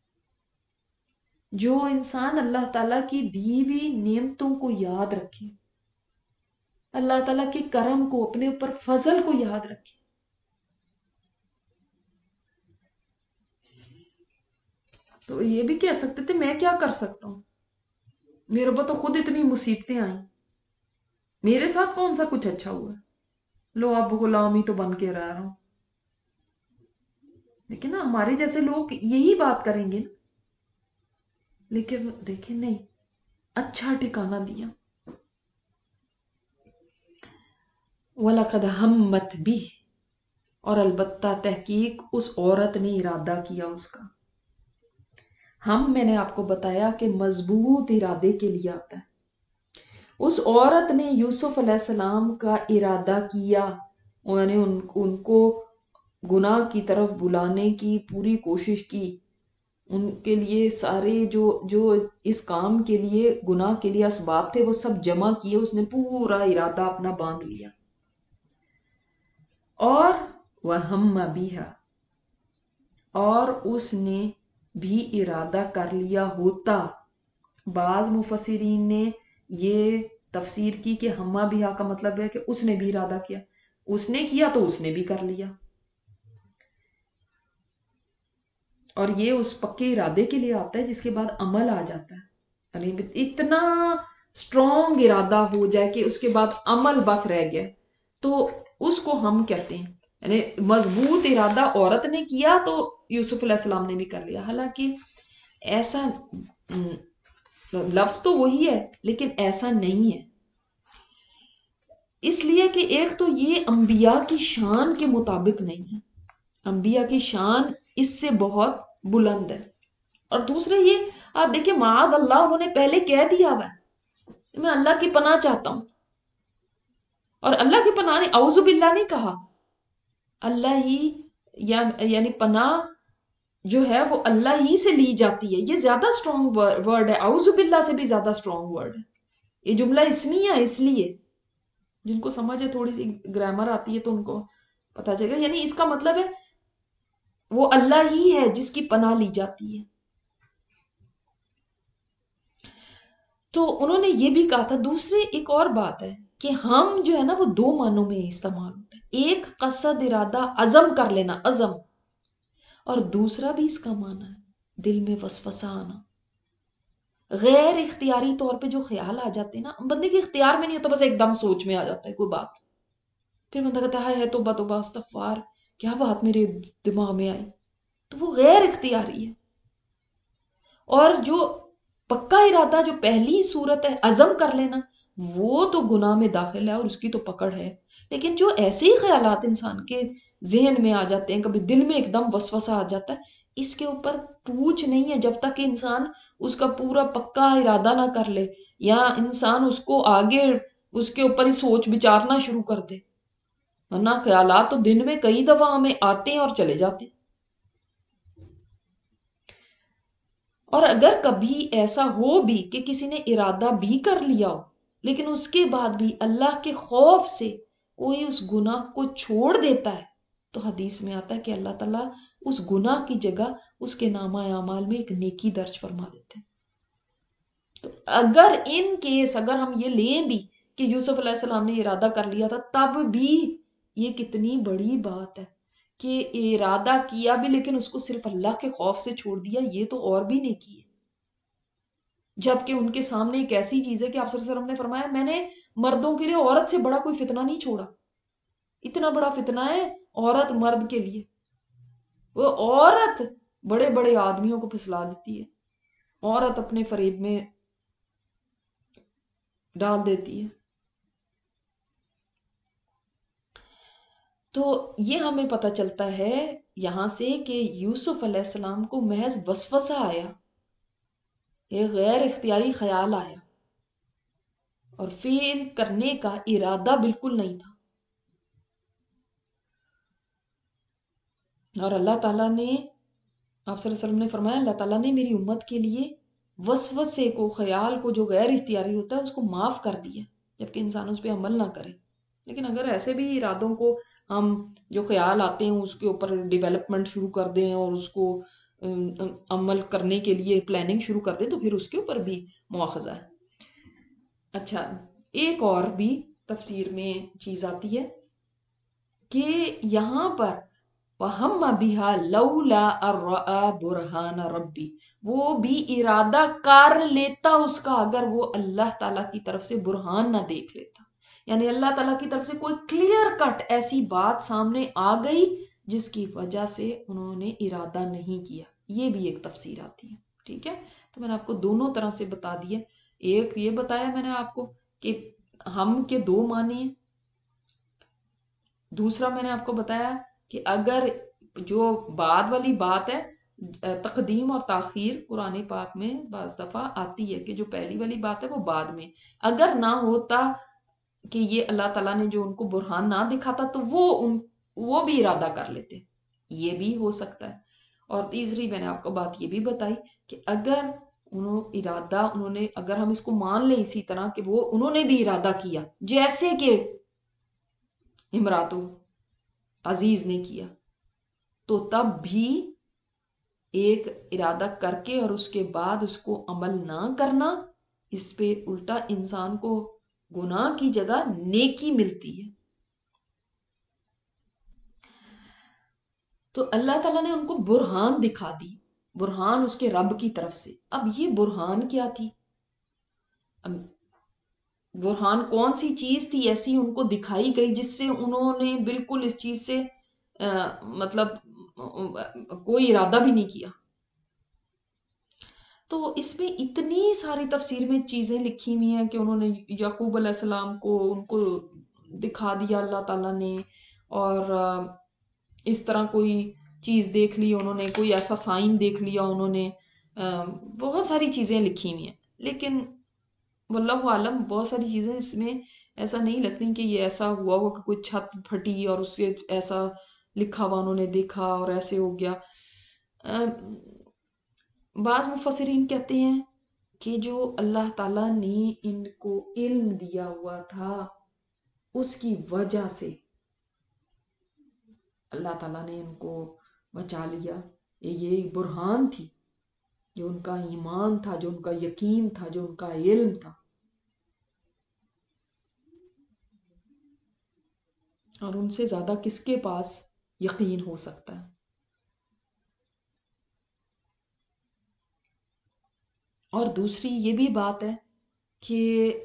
جو انسان اللہ تعالیٰ کی دی ہوئی نعمتوں کو یاد رکھے، اللہ تعالیٰ کے کرم کو، اپنے اوپر فضل کو یاد رکھے. تو یہ بھی کہہ سکتے تھے میں کیا کر سکتا ہوں، میرے اوپر تو خود اتنی مصیبتیں آئیں، میرے ساتھ کون سا کچھ اچھا ہوا ہے، لو اب غلام ہی تو بن کے رہ رہا ہوں. لیکن نا ہمارے جیسے لوگ یہی بات کریں گے نا، لیکن دیکھیں نہیں، اچھا ٹھکانہ دیا. وَلَقَدْ هَمَّتْ بِهِ، اور البتہ تحقیق اس عورت نے ارادہ کیا اس کا. ہم میں نے آپ کو بتایا کہ مضبوط ارادے کے لیے آتا ہے. اس عورت نے یوسف علیہ السلام کا ارادہ کیا، انہوں نے ان, ان کو گناہ کی طرف بلانے کی پوری کوشش کی، ان کے لیے سارے جو جو اس کام کے لیے گناہ کے لیے اسباب تھے وہ سب جمع کیے، اس نے پورا ارادہ اپنا باندھ لیا. اور وَهَمَّ بِهَا، اور اس نے بھی ارادہ کر لیا ہوتا. بعض مفسرین نے یہ تفسیر کی کہ ہما بہا کا مطلب ہے کہ اس نے بھی ارادہ کیا، اس نے کیا تو اس نے بھی کر لیا. اور یہ اس پکے ارادے کے لیے آتا ہے جس کے بعد عمل آ جاتا ہے. یعنی اتنا اسٹرانگ ارادہ ہو جائے کہ اس کے بعد عمل بس رہ گیا تو اس کو ہم کہتے ہیں. یعنی مضبوط ارادہ عورت نے کیا تو یوسف علیہ السلام نے بھی کر لیا. حالانکہ ایسا لفظ تو وہی ہے لیکن ایسا نہیں ہے، اس لیے کہ ایک تو یہ انبیاء کی شان کے مطابق نہیں ہے، انبیاء کی شان اس سے بہت بلند ہے. اور دوسرے یہ آپ دیکھیں معاذ اللہ، انہوں نے پہلے کہہ دیا ہوا ہے میں اللہ کی پناہ چاہتا ہوں، اور اللہ کی پناہ نے اعوذ باللہ نہیں کہا، اللہ ہی یعنی پناہ جو ہے وہ اللہ ہی سے لی جاتی ہے. یہ زیادہ اسٹرانگ ورڈ ہے، اعوذ باللہ سے بھی زیادہ اسٹرانگ ورڈ ہے. یہ جملہ اسمیہ ہے، اس لیے جن کو سمجھ ہے تھوڑی سی گرامر آتی ہے تو ان کو پتا چلے گا. یعنی اس کا مطلب ہے وہ اللہ ہی ہے جس کی پناہ لی جاتی ہے. تو انہوں نے یہ بھی کہا تھا. دوسری ایک اور بات ہے کہ ہم جو ہے نا وہ دو معنوں میں استعمال ہوتا ہے، ایک قصد ارادہ عزم کر لینا عزم، اور دوسرا بھی اس کا معنی ہے دل میں وسوسہ آنا، غیر اختیاری طور پہ جو خیال آ جاتے ہیں نا، بندے کے اختیار میں نہیں ہوتا، بس ایک دم سوچ میں آ جاتا ہے کوئی بات، پھر بندہ کہتا ہے توبہ توبہ استغفار، کیا بات میرے دماغ میں آئی، تو وہ غیر اختیاری ہے. اور جو پکا ارادہ جو پہلی صورت ہے عزم کر لینا، وہ تو گناہ میں داخل ہے اور اس کی تو پکڑ ہے. لیکن جو ایسے ہی خیالات انسان کے ذہن میں آ جاتے ہیں، کبھی دل میں ایک دم وسوسہ آ جاتا ہے، اس کے اوپر پوچھ نہیں ہے جب تک کہ انسان اس کا پورا پکا ارادہ نہ کر لے، یا انسان اس کو آگے اس کے اوپر ہی سوچ بچارنا شروع کر دے. ورنہ خیالات تو دن میں کئی دفعہ ہمیں آتے ہیں اور چلے جاتے ہیں. اور اگر کبھی ایسا ہو بھی کہ کسی نے ارادہ بھی کر لیا ہو لیکن اس کے بعد بھی اللہ کے خوف سے کوئی اس گناہ کو چھوڑ دیتا ہے، تو حدیث میں آتا ہے کہ اللہ تعالیٰ اس گناہ کی جگہ اس کے نامہ اعمال میں ایک نیکی درج فرما دیتے ہیں. تو اگر ان کیس اگر ہم یہ لیں بھی کہ یوسف علیہ السلام نے ارادہ کر لیا تھا، تب بھی یہ کتنی بڑی بات ہے کہ ارادہ کیا بھی لیکن اس کو صرف اللہ کے خوف سے چھوڑ دیا، یہ تو اور بھی نیکی ہے. جبکہ ان کے سامنے ایک ایسی چیز ہے کہ آپ صلی اللہ علیہ وسلم نے فرمایا میں نے مردوں کے لیے عورت سے بڑا کوئی فتنہ نہیں چھوڑا. اتنا بڑا فتنہ ہے عورت مرد کے لیے، وہ عورت بڑے بڑے آدمیوں کو پھسلا دیتی ہے، عورت اپنے فریب میں ڈال دیتی ہے. تو یہ ہمیں پتہ چلتا ہے یہاں سے کہ یوسف علیہ السلام کو محض وسوسہ آیا، ایک غیر اختیاری خیال آیا، اور فعل کرنے کا ارادہ بالکل نہیں تھا. اور اللہ تعالیٰ نے آپ صلی اللہ علیہ وسلم نے فرمایا اللہ تعالیٰ نے میری امت کے لیے وسوسے کو، خیال کو جو غیر اختیاری ہوتا ہے اس کو معاف کر دیا، جبکہ انسان اس پہ عمل نہ کرے. لیکن اگر ایسے بھی ارادوں کو ہم جو خیال آتے ہیں اس کے اوپر ڈیولپمنٹ شروع کر دیں اور اس کو عمل کرنے کے لیے پلاننگ شروع کر دیں تو پھر اس کے اوپر بھی مواخذہ ہے. اچھا، ایک اور بھی تفسیر میں چیز آتی ہے کہ یہاں پر وَهَمَّ بِهَا لَوْلَا أَن رَأَىٰ بُرْهَانَ رَبِّ، وہ بھی ارادہ کر لیتا اس کا اگر وہ اللہ تعالیٰ کی طرف سے برہان نہ دیکھ لیتا، یعنی اللہ تعالیٰ کی طرف سے کوئی کلیئر کٹ ایسی بات سامنے آ گئی جس کی وجہ سے انہوں نے ارادہ نہیں کیا. یہ بھی ایک تفسیر آتی ہے. ٹھیک ہے، تو میں نے آپ کو دونوں طرح سے بتا دیے. ایک یہ بتایا میں نے آپ کو کہ ہم کے دو معنی ہیں، دوسرا میں نے آپ کو بتایا کہ اگر جو بعد والی بات ہے تقدیم اور تاخیر قرآن پاک میں بعض دفعہ آتی ہے کہ جو پہلی والی بات ہے وہ بعد میں، اگر نہ ہوتا کہ یہ اللہ تعالیٰ نے جو ان کو برہان نہ دکھاتا تو وہ ان وہ بھی ارادہ کر لیتے، یہ بھی ہو سکتا ہے. اور تیسری میں نے آپ کو بات یہ بھی بتائی کہ اگر انہوں ارادہ انہوں نے اگر ہم اس کو مان لیں اسی طرح کہ وہ انہوں نے بھی ارادہ کیا جیسے کہ امراتو عزیز نے کیا، تو تب بھی ایک ارادہ کر کے اور اس کے بعد اس کو عمل نہ کرنا، اس پہ الٹا انسان کو گناہ کی جگہ نیکی ملتی ہے. تو اللہ تعالیٰ نے ان کو برہان دکھا دی، برہان اس کے رب کی طرف سے. اب یہ برہان کیا تھی؟ برہان کون سی چیز تھی ایسی ان کو دکھائی گئی جس سے انہوں نے بالکل اس چیز سے آ, مطلب آ, کوئی ارادہ بھی نہیں کیا؟ تو اس میں اتنی ساری تفسیر میں چیزیں لکھی ہوئی ہیں کہ انہوں نے یعقوب علیہ السلام کو ان کو دکھا دیا اللہ تعالیٰ نے، اور اس طرح کوئی چیز دیکھ لی انہوں نے، کوئی ایسا سائن دیکھ لیا انہوں نے، بہت ساری چیزیں لکھی ہوئی ہیں. لیکن واللہ عالم بہت ساری چیزیں اس میں ایسا نہیں لگتی کہ یہ ایسا ہوا ہوا کہ کوئی چھت پھٹی اور اس سے ایسا لکھا ہوا انہوں نے دیکھا اور ایسے ہو گیا. بعض مفسرین کہتے ہیں کہ جو اللہ تعالیٰ نے ان کو علم دیا ہوا تھا اس کی وجہ سے اللہ تعالیٰ نے ان کو بچا لیا. یہ ایک برہان تھی، جو ان کا ایمان تھا، جو ان کا یقین تھا، جو ان کا علم تھا. اور ان سے زیادہ کس کے پاس یقین ہو سکتا ہے؟ اور دوسری یہ بھی بات ہے کہ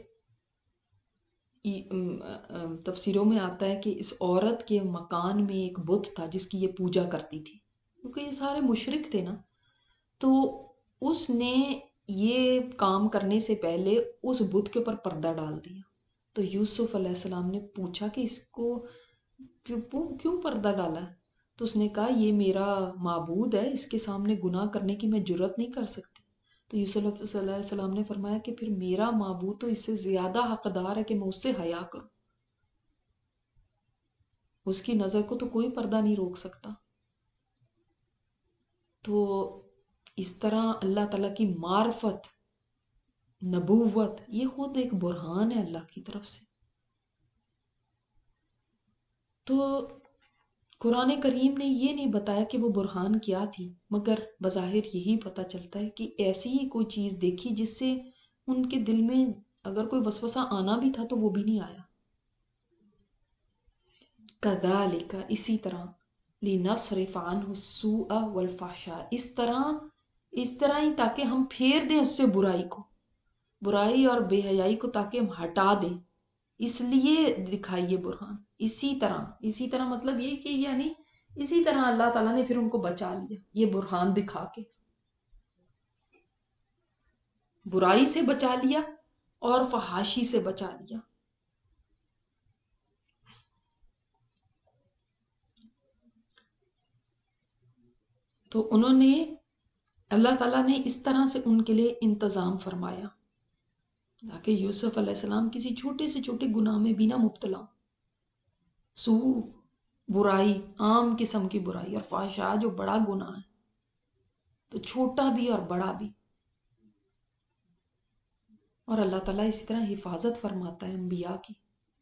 تفسیروں میں آتا ہے کہ اس عورت کے مکان میں ایک بت تھا جس کی یہ پوجا کرتی تھی، کیونکہ یہ سارے مشرک تھے نا. تو اس نے یہ کام کرنے سے پہلے اس بت کے اوپر پردہ ڈال دیا. تو یوسف علیہ السلام نے پوچھا کہ اس کو کیوں پردہ ڈالا ہے؟ تو اس نے کہا یہ میرا معبود ہے، اس کے سامنے گناہ کرنے کی میں جرت نہیں کر سکتی. تو یوسف صلی اللہ علیہ وسلم نے فرمایا کہ پھر میرا معبود تو اس سے زیادہ حقدار ہے کہ میں اس سے حیا کروں، اس کی نظر کو تو کوئی پردہ نہیں روک سکتا. تو اس طرح اللہ تعالیٰ کی معرفت، نبوت، یہ خود ایک برہان ہے اللہ کی طرف سے. تو قرآن کریم نے یہ نہیں بتایا کہ وہ برہان کیا تھی، مگر بظاہر یہی پتہ چلتا ہے کہ ایسی ہی کوئی چیز دیکھی جس سے ان کے دل میں اگر کوئی وسوسہ آنا بھی تھا تو وہ بھی نہیں آیا. کذالک، اسی طرح، لنصرف عنہ السوء والفحشاء، اس طرح اس طرح ہی تاکہ ہم پھیر دیں اس سے برائی کو، برائی اور بے حیائی کو تاکہ ہم ہٹا دیں، اس لیے دکھائیے برہان. اسی طرح اسی طرح مطلب یہ کہ یعنی اسی طرح اللہ تعالیٰ نے پھر ان کو بچا لیا یہ برہان دکھا کے، برائی سے بچا لیا اور فحاشی سے بچا لیا. تو انہوں نے اللہ تعالیٰ نے اس طرح سے ان کے لیے انتظام فرمایا تاکہ یوسف علیہ السلام کسی چھوٹے سے چھوٹے گناہ میں بھی نہ مبتلا ہوں. سو برائی، عام قسم کی برائی، اور فحشاء جو بڑا گناہ ہے، تو چھوٹا بھی اور بڑا بھی. اور اللہ تعالیٰ اسی طرح حفاظت فرماتا ہے انبیاء کی.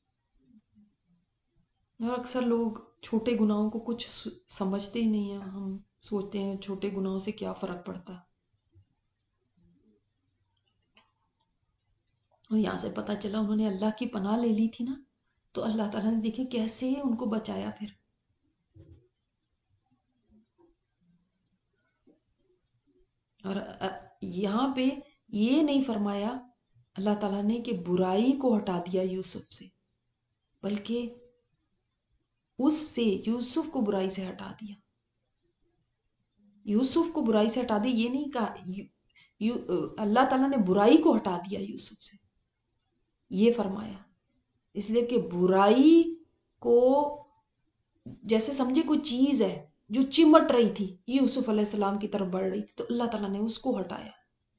اور اکثر لوگ چھوٹے گناہوں کو کچھ سمجھتے ہی نہیں ہیں، ہم سوچتے ہیں چھوٹے گناہوں سے کیا فرق پڑتا ہے. اور یہاں سے پتہ چلا انہوں نے اللہ کی پناہ لے لی تھی نا، تو اللہ تعالیٰ نے دیکھیں کیسے ان کو بچایا. پھر اور یہاں پہ یہ نہیں فرمایا اللہ تعالیٰ نے کہ برائی کو ہٹا دیا یوسف سے، بلکہ اس سے یوسف کو برائی سے ہٹا دیا. یوسف کو برائی سے ہٹا دیا یہ نہیں کہا، اللہ تعالیٰ نے برائی کو ہٹا دیا یوسف سے، یہ فرمایا. اس لیے کہ برائی کو جیسے سمجھے کوئی چیز ہے جو چمٹ رہی تھی یوسف علیہ السلام کی طرف بڑھ رہی تھی، تو اللہ تعالیٰ نے اس کو ہٹایا،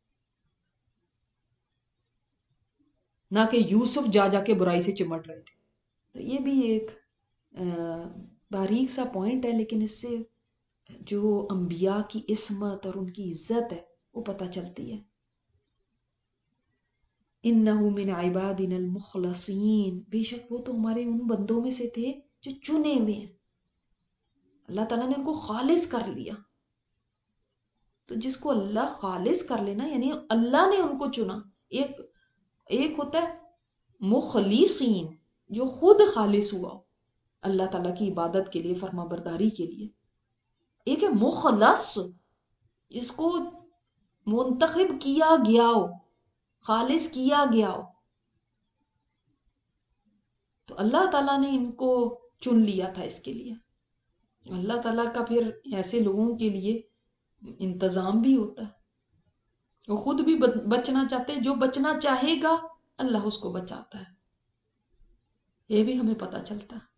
نہ کہ یوسف جا جا کے برائی سے چمٹ رہے تھے. تو یہ بھی ایک باریک سا پوائنٹ ہے، لیکن اس سے جو انبیاء کی عصمت اور ان کی عزت ہے وہ پتہ چلتی ہے. انہو من عبادنا المخلصین، بے شک وہ تو ہمارے ان بندوں میں سے تھے جو چنے ہوئے ہیں. اللہ تعالیٰ نے ان کو خالص کر لیا. تو جس کو اللہ خالص کر لینا یعنی اللہ نے ان کو چنا. ایک ایک ہوتا ہے مخلصین جو خود خالص ہوا اللہ تعالیٰ کی عبادت کے لیے، فرما برداری کے لیے. ایک ہے مخلص جس کو منتخب کیا گیا ہو، خالص کیا گیا ہو. تو اللہ تعالیٰ نے ان کو چن لیا تھا اس کے لیے. اللہ تعالیٰ کا پھر ایسے لوگوں کے لیے انتظام بھی ہوتا ہے. وہ خود بھی بچنا چاہتے ہیں، جو بچنا چاہے گا اللہ اس کو بچاتا ہے. یہ بھی ہمیں پتہ چلتا ہے.